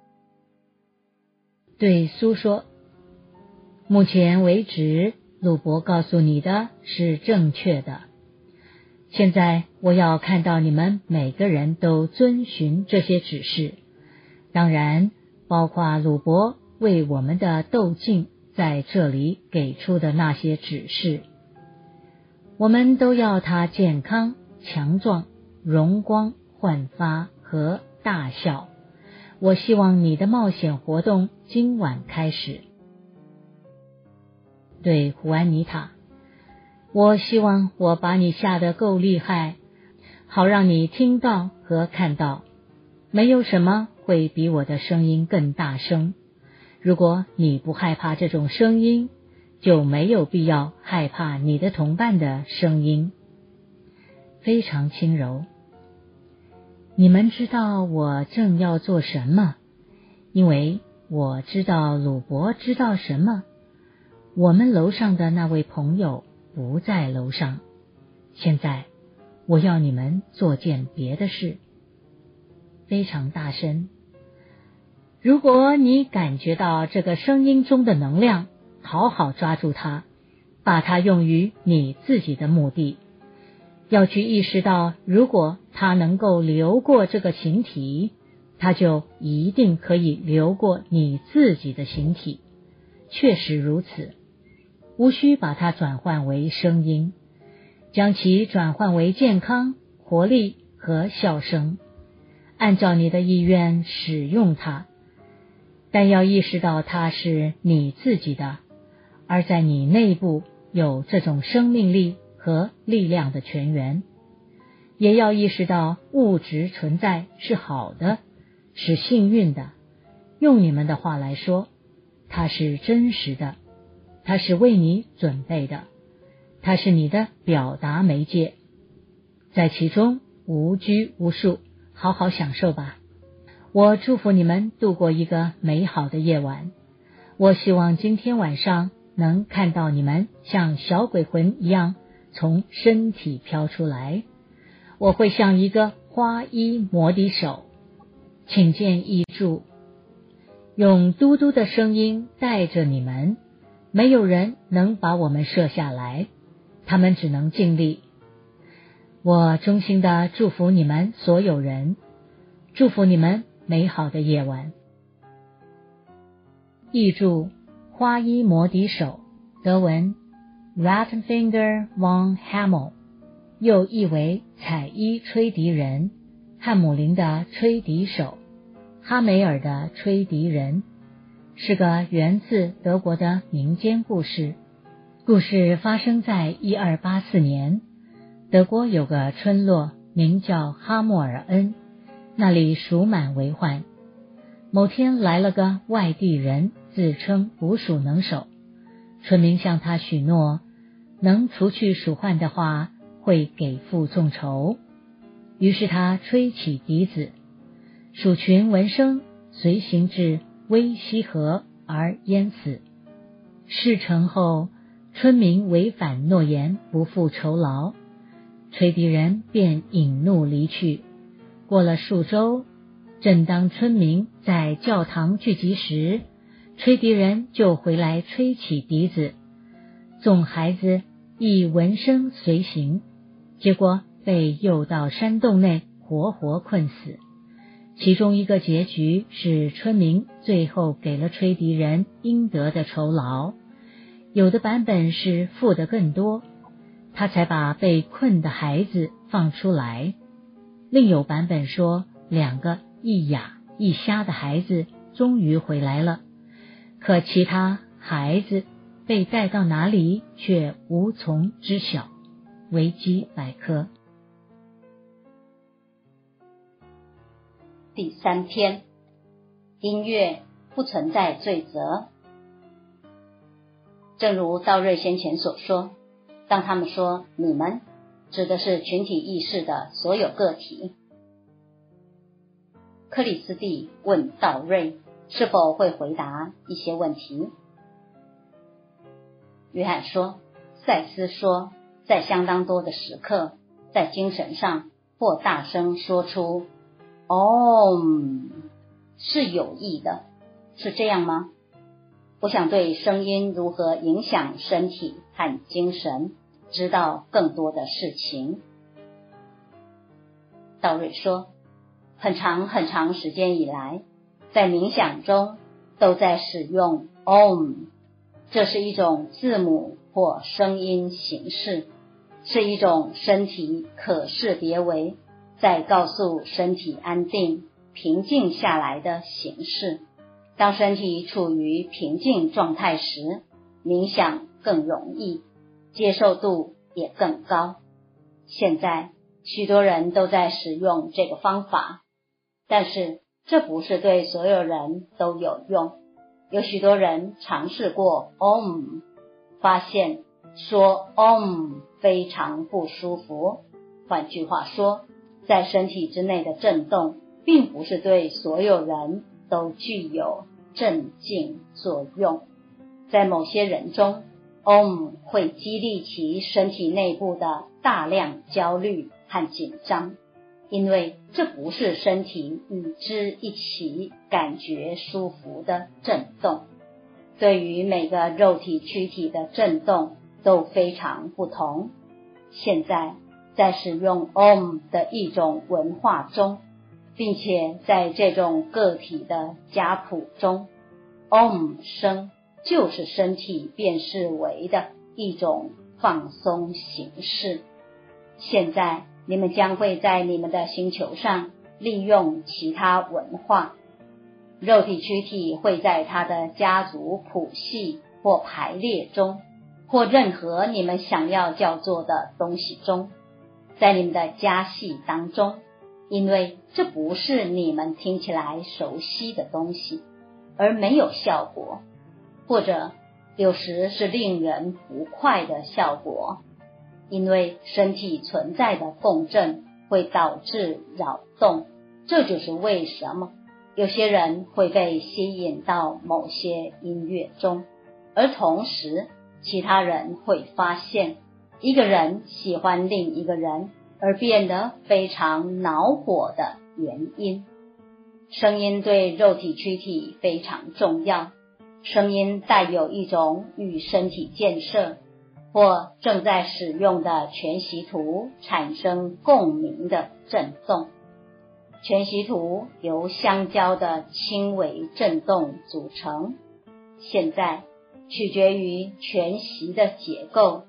对苏说，目前为止，鲁伯告诉你的是正确的。现在我要看到你们每个人都遵循这些指示，当然包括鲁伯为我们的斗镜在这里给出的那些指示。我们都要他健康、强壮、容光焕发和大笑。我希望你的冒险活动今晚开始。对胡安妮塔，我希望我把你吓得够厉害，好让你听到和看到。没有什么会比我的声音更大声。如果你不害怕这种声音，就没有必要害怕你的同伴的声音。非常轻柔。你们知道我正要做什么，因为我知道鲁伯知道什么。我们楼上的那位朋友不在楼上。现在我要你们做件别的事。非常大声。如果你感觉到这个声音中的能量，好好抓住它，把它用于你自己的目的。要去意识到，如果它能够流过这个形体，它就一定可以流过你自己的形体。确实如此。无需把它转换为声音，将其转换为健康、活力和笑声。按照你的意愿使用它，但要意识到它是你自己的，而在你内部有这种生命力和力量的泉源。也要意识到物质存在是好的，是幸运的。用你们的话来说，它是真实的，它是为你准备的，它是你的表达媒介，在其中无拘无束，好好享受吧。我祝福你们度过一个美好的夜晚。我希望今天晚上能看到你们像小鬼魂一样从身体飘出来。我会像一个花衣魔笛手，请见译注，用嘟嘟的声音带着你们。没有人能把我们射下来，他们只能尽力。我衷心地祝福你们所有人，祝福你们美好的夜晚。译注：花衣魔笛手，德文 Rattenfinger von Hamel， 又译为彩衣吹笛人，汉姆林的吹笛手，哈梅尔的吹笛人， 是个源自德国的民间故事。故事发生在一二八四年，德国有个村落名叫哈默尔恩，那里鼠满为患。某天来了个外地人，自称捕鼠能手，村民向他许诺，能除去鼠患的话，会给付众筹。于是他吹起笛子，鼠群闻声随行至威西河而淹死。事成后，村民违反诺言，不付酬劳，吹笛人便引怒离去。过了数周，正当村民在教堂聚集时，吹笛人就回来吹起笛子，众孩子亦闻声随行，结果被诱到山洞内，活活困死。其中一个结局是村民最后给了吹笛人应得的酬劳，有的版本是付得更多，他才把被困的孩子放出来。另有版本说，两个一哑一瞎的孩子终于回来了，可其他孩子被带到哪里却无从知晓。维基百科。 第三篇，音乐不存在罪责。正如道瑞先前所说，当他们说你们，指的是群体意识的所有个体。克里斯蒂问道瑞是否会回答一些问题。约翰说，赛斯说，在相当多的时刻，在精神上或大声说出哦，是有意的，是这样吗？我想对声音如何影响身体和精神知道更多的事情。道瑞说，很长很长时间以来，在冥想中都在使用 Om， 这是一种字母或声音形式，是一种身体可识别为在告诉身体安定、平静下来的形式。当身体处于平静状态时，冥想更容易，接受度也更高。现在许多人都在使用这个方法，但是这不是对所有人都有用。有许多人尝试过 Om， 发现说 Om 非常不舒服。换句话说，在身体之内的震动并不是对所有人都具有镇静作用。在某些人中， Om 会激励其身体内部的大量焦虑和紧张，因为这不是身体与之一起感觉舒服的震动。对于每个肉体躯体的震动都非常不同。现在在使用 Om 的一种文化中，并且在这种个体的家谱中， Om 声就是身体辨识为的一种放松形式。现在你们将会在你们的星球上利用其他文化，肉体躯体会在它的家族谱系或排列中，或任何你们想要叫做的东西中，在你们的家系当中，因为这不是你们听起来熟悉的东西，而没有效果，或者有时是令人不快的效果，因为身体存在的共振会导致扰动。这就是为什么有些人会被吸引到某些音乐中，而同时其他人会发现一个人喜欢另一个人而变得非常恼火的原因。声音对肉体躯体非常重要，声音带有一种与身体建设或正在使用的全息图产生共鸣的振动。全息图由相交的轻微振动组成，现在取决于全息的结构，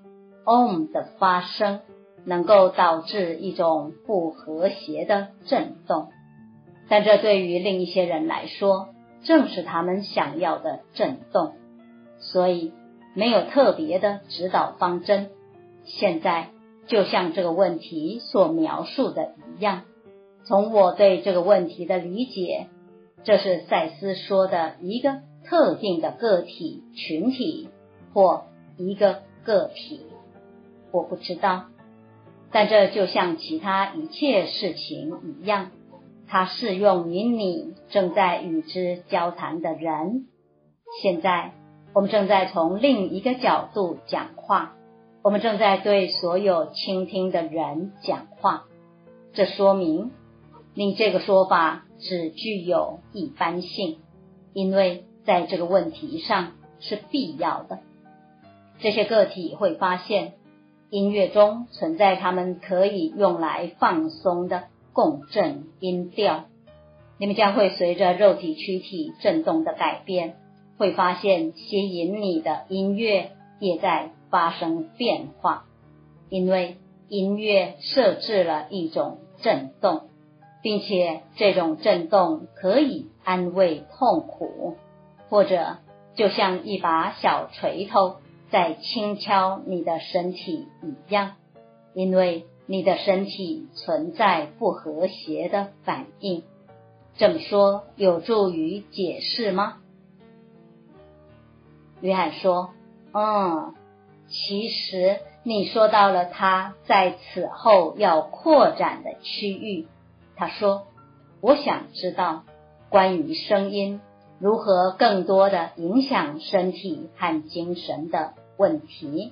Om 的发生能够导致一种不和谐的振动。但这对于另一些人来说， 正是他们想要的震动，所以没有特别的指导方针。现在就像这个问题所描述的一样，从我对这个问题的理解，这是赛斯说的一个特定的个体群体或一个个体，我不知道，但这就像其他一切事情一样，它适用于你正在与之交谈的人。现在我们正在从另一个角度讲话，我们正在对所有倾听的人讲话，这说明你这个说法只具有一般性，因为在这个问题上是必要的。这些个体会发现音乐中存在他们可以用来放松的共振音调，你们将会随着肉体躯体振动的改变，会发现吸引你的音乐也在发生变化，因为音乐设置了一种振动，并且这种振动可以安慰痛苦，或者就像一把小锤头在轻敲你的身体一样，因为你的身体存在不和谐的反应。这么说有助于解释吗？约翰说，嗯，其实你说到了他在此后要扩展的区域。他说，我想知道关于声音如何更多的影响身体和精神的问题。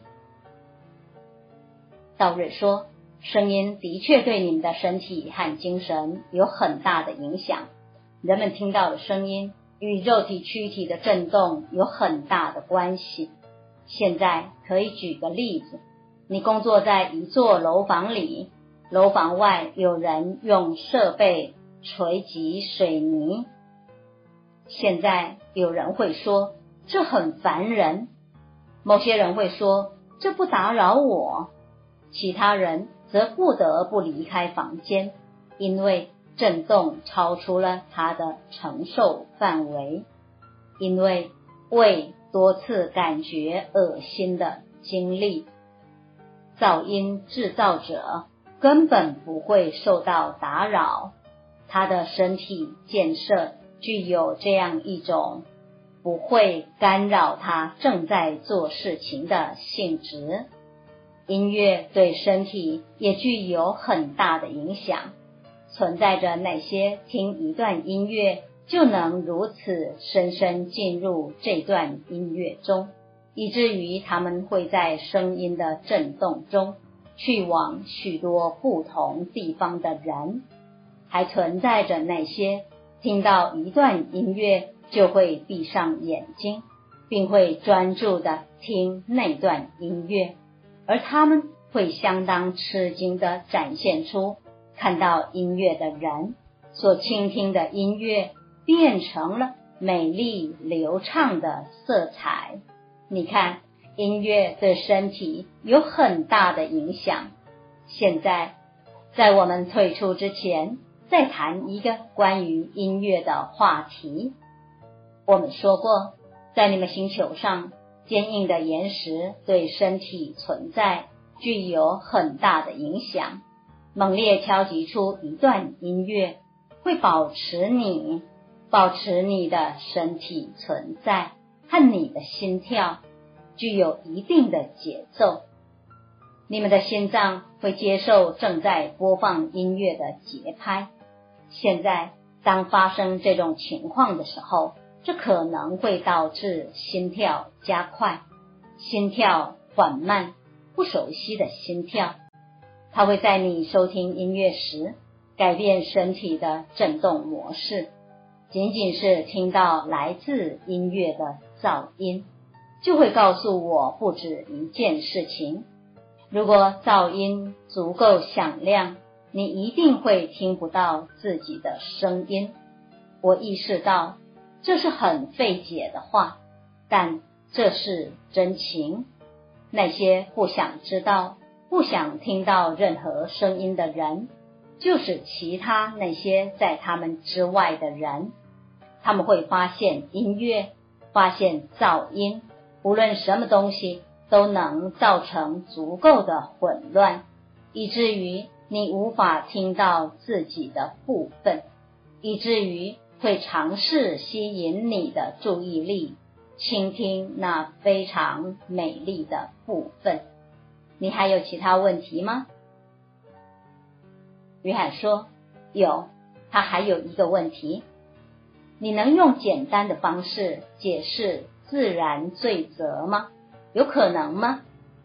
道瑞说，声音的确对你们的身体和精神有很大的影响，人们听到的声音与肉体躯体的振动有很大的关系。现在可以举个例子，你工作在一座楼房里，楼房外有人用设备锤击水泥。现在有人会说，这很烦人，某些人会说，这不打扰我，其他人则不得不离开房间，因为震动超出了他的承受范围，因为胃多次感觉恶心的经历。噪音制造者根本不会受到打扰，他的身体建设具有这样一种不会干扰他正在做事情的性质。音乐对身体也具有很大的影响，存在着那些听一段音乐就能如此深深进入这段音乐中，以至于他们会在声音的震动中去往许多不同地方的人。还存在着那些听到一段音乐就会闭上眼睛，并会专注地听那段音乐，而他们会相当吃惊地展现出看到音乐的人所倾听的音乐变成了美丽流畅的色彩。你看，音乐对身体有很大的影响。现在，在我们退出之前，再谈一个关于音乐的话题。我们说过，在你们星球上，坚硬的岩石对身体存在具有很大的影响。猛烈敲击出一段音乐，会保持你保持你的身体存在和你的心跳具有一定的节奏。你们的心脏会接受正在播放音乐的节拍。现在当发生这种情况的时候，这可能会导致心跳加快，心跳缓慢，不熟悉的心跳。它会在你收听音乐时改变身体的振动模式。仅仅是听到来自音乐的噪音，就会告诉我不止一件事情。如果噪音足够响亮，你一定会听不到自己的声音。我意识到这是很费解的话，但这是真情。那些不想知道、不想听到任何声音的人，就是其他那些在他们之外的人。 他们会发现音乐，发现噪音，无论什么东西都能造成足够的混乱，以至于你无法听到自己的部分，以至于会尝试吸引你的注意力，倾听那非常美丽的部分。你还有其他问题吗？约翰说，有，他还有一个问题。你能用简单的方式解释自然罪责吗？有可能吗？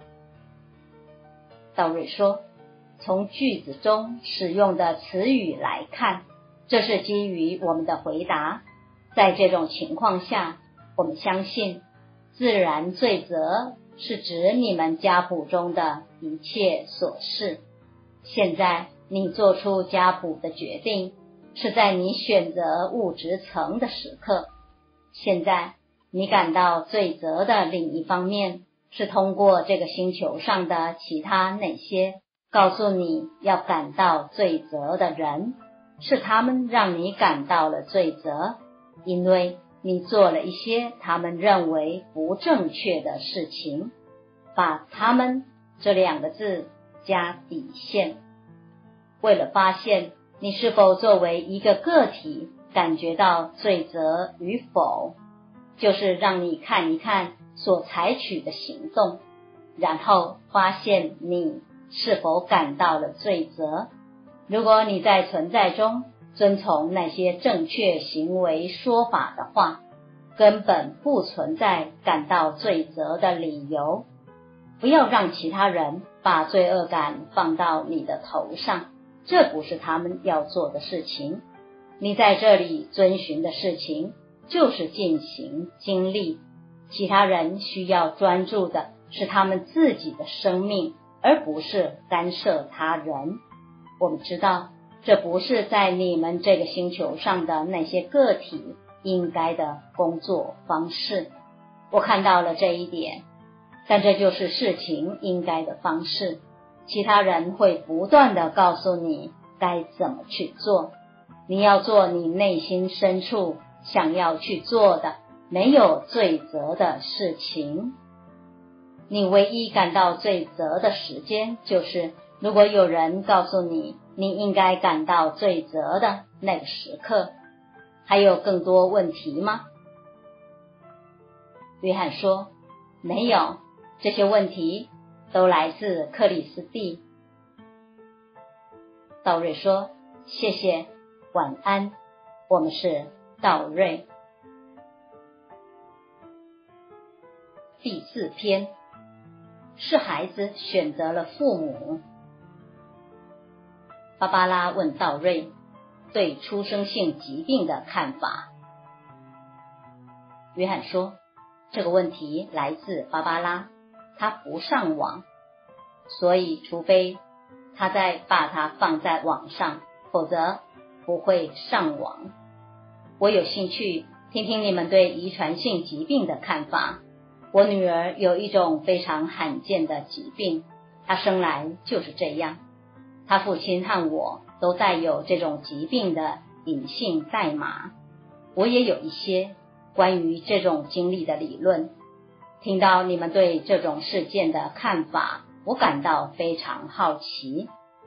道瑞说，从句子中使用的词语来看，这是基于我们的回答。在这种情况下，我们相信自然罪责是指你们家谱中的一切琐事。现在你做出家谱的决定，是在你选择物质层的时刻。现在你感到罪责的另一方面，是通过这个星球上的其他那些告诉你要感到罪责的人，是他们让你感到了罪责，因为你做了一些他们认为不正确的事情。把他们这两个字加底线，为了发现你是否作为一个个体感觉到罪责与否，就是让你看一看所采取的行动，然后发现你是否感到了罪责。如果你在存在中遵从那些正确行为说法的话，根本不存在感到罪责的理由。不要让其他人把罪恶感放到你的头上，这不是他们要做的事情。你在这里遵循的事情就是进行经历，其他人需要专注的是他们自己的生命，而不是干涉他人。我们知道，这不是在你们这个星球上的那些个体应该的工作方式。我看到了这一点，但这就是事情应该的方式。其他人会不断地告诉你该怎么去做，你要做你内心深处想要去做的没有罪责的事情。你唯一感到罪责的时间，就是如果有人告诉你你应该感到罪责的那个时刻。还有更多问题吗？约翰说，没有，这些问题都来自克里斯蒂。道瑞说，谢谢，晚安，我们是道瑞。第四篇，是孩子选择了父母。芭芭拉问道瑞对出生性疾病的看法。约翰说，这个问题来自芭芭拉，他不上网，所以除非他再把它放在网上，否则不会上网。我有兴趣听听你们对遗传性疾病的看法。我女儿有一种非常罕见的疾病，她生来就是这样。她父亲和我都带有这种疾病的隐性代码。我也有一些关于这种经历的理论。听到你们对这种事件的看法，我感到非常好奇。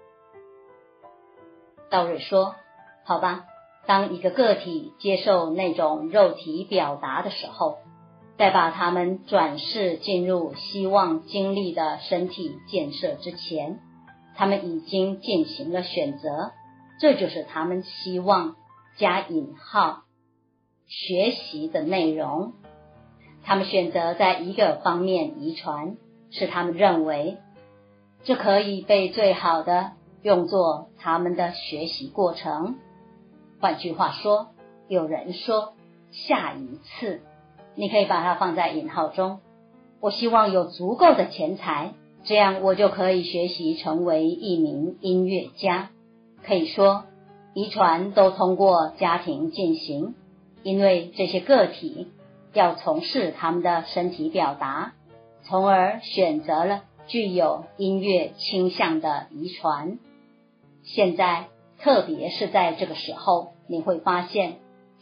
道瑞说，好吧，当一个个体接受那种肉体表达的时候，在把他们转世进入希望经历的身体建设之前，他们已经进行了选择，这就是他们希望加引号学习的内容。他们选择在一个方面遗传，是他们认为这可以被最好的用作他们的学习过程。换句话说，有人说下一次，你可以把它放在引号中，我希望有足够的钱财，这样我就可以学习成为一名音乐家。可以说遗传都通过家庭进行，因为这些个体要从事他们的身体表达，从而选择了具有音乐倾向的遗传。现在特别是在这个时候，你会发现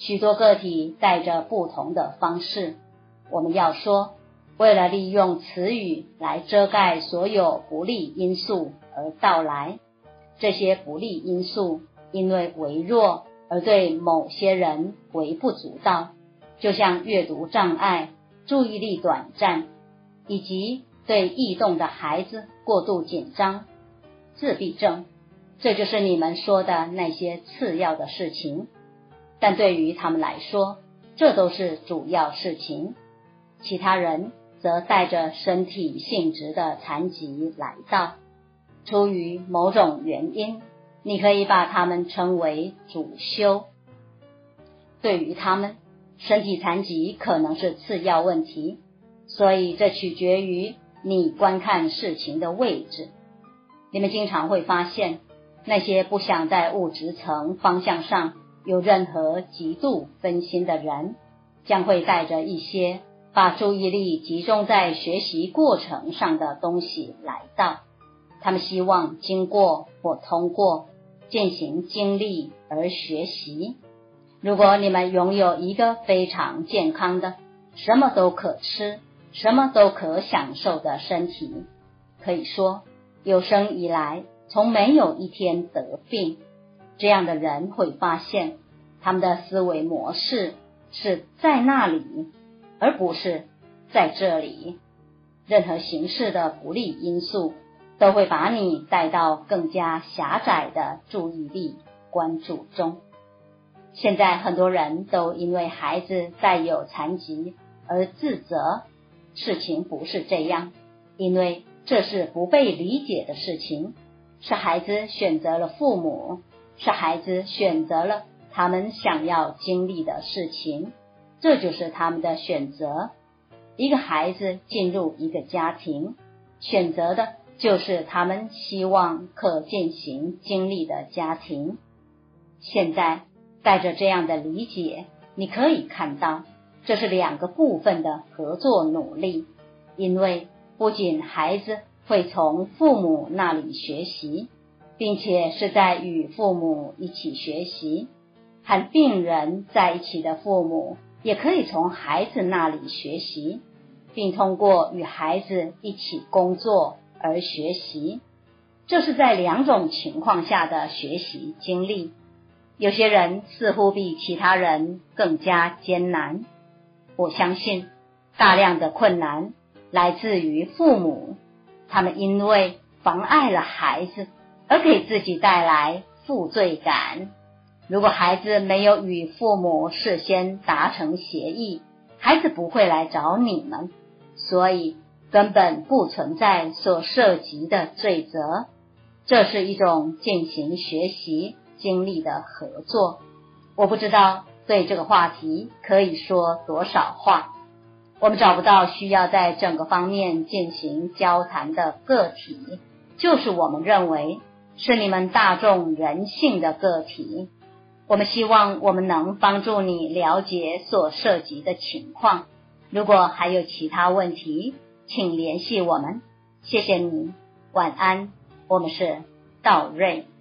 许多个体带着不同的方式。我们要说，为了利用词语来遮盖所有不利因素而到来，这些不利因素因为微弱而对某些人微不足道，就像阅读障碍、注意力短暂，以及对异动的孩子过度紧张、自闭症，这就是你们说的那些次要的事情。但对于他们来说，这都是主要事情。其他人则带着身体性质的残疾来到，出于某种原因，你可以把他们称为主修。对于他们，身体残疾可能是次要问题，所以这取决于你观看事情的位置。你们经常会发现，那些不想在物质层方向上有任何极度分心的人，将会带着一些把注意力集中在学习过程上的东西来到。他们希望经过或通过进行经历而学习。如果你们拥有一个非常健康的、什么都可吃、什么都可享受的身体，可以说有生以来从没有一天得病，这样的人会发现，他们的思维模式是在那里，而不是在这里。任何形式的不利因素都会把你带到更加狭窄的注意力关注中。现在很多人都因为孩子带有残疾而自责，事情不是这样，因为这是不被理解的事情，是孩子选择了父母，是孩子选择了他们想要经历的事情，这就是他们的选择。一个孩子进入一个家庭，选择的就是他们希望可进行经历的家庭。现在带着这样的理解，你可以看到，这是两个部分的合作努力，因为不仅孩子会从父母那里学习，并且是在与父母一起学习，和病人在一起的父母也可以从孩子那里学习，并通过与孩子一起工作而学习。这是在两种情况下的学习经历。有些人似乎比其他人更加艰难。我相信大量的困难来自于父母，他们因为妨碍了孩子而给自己带来负罪感。如果孩子没有与父母事先达成协议，孩子不会来找你们，所以根本不存在所涉及的罪责。这是一种进行学习经历的合作。我不知道对这个话题可以说多少话。我们找不到需要在整个方面进行交谈的个体，就是我们认为是你们大众人性的个体。我们希望我们能帮助你了解所涉及的情况。如果还有其他问题，请联系我们。谢谢你，晚安。我们是道瑞。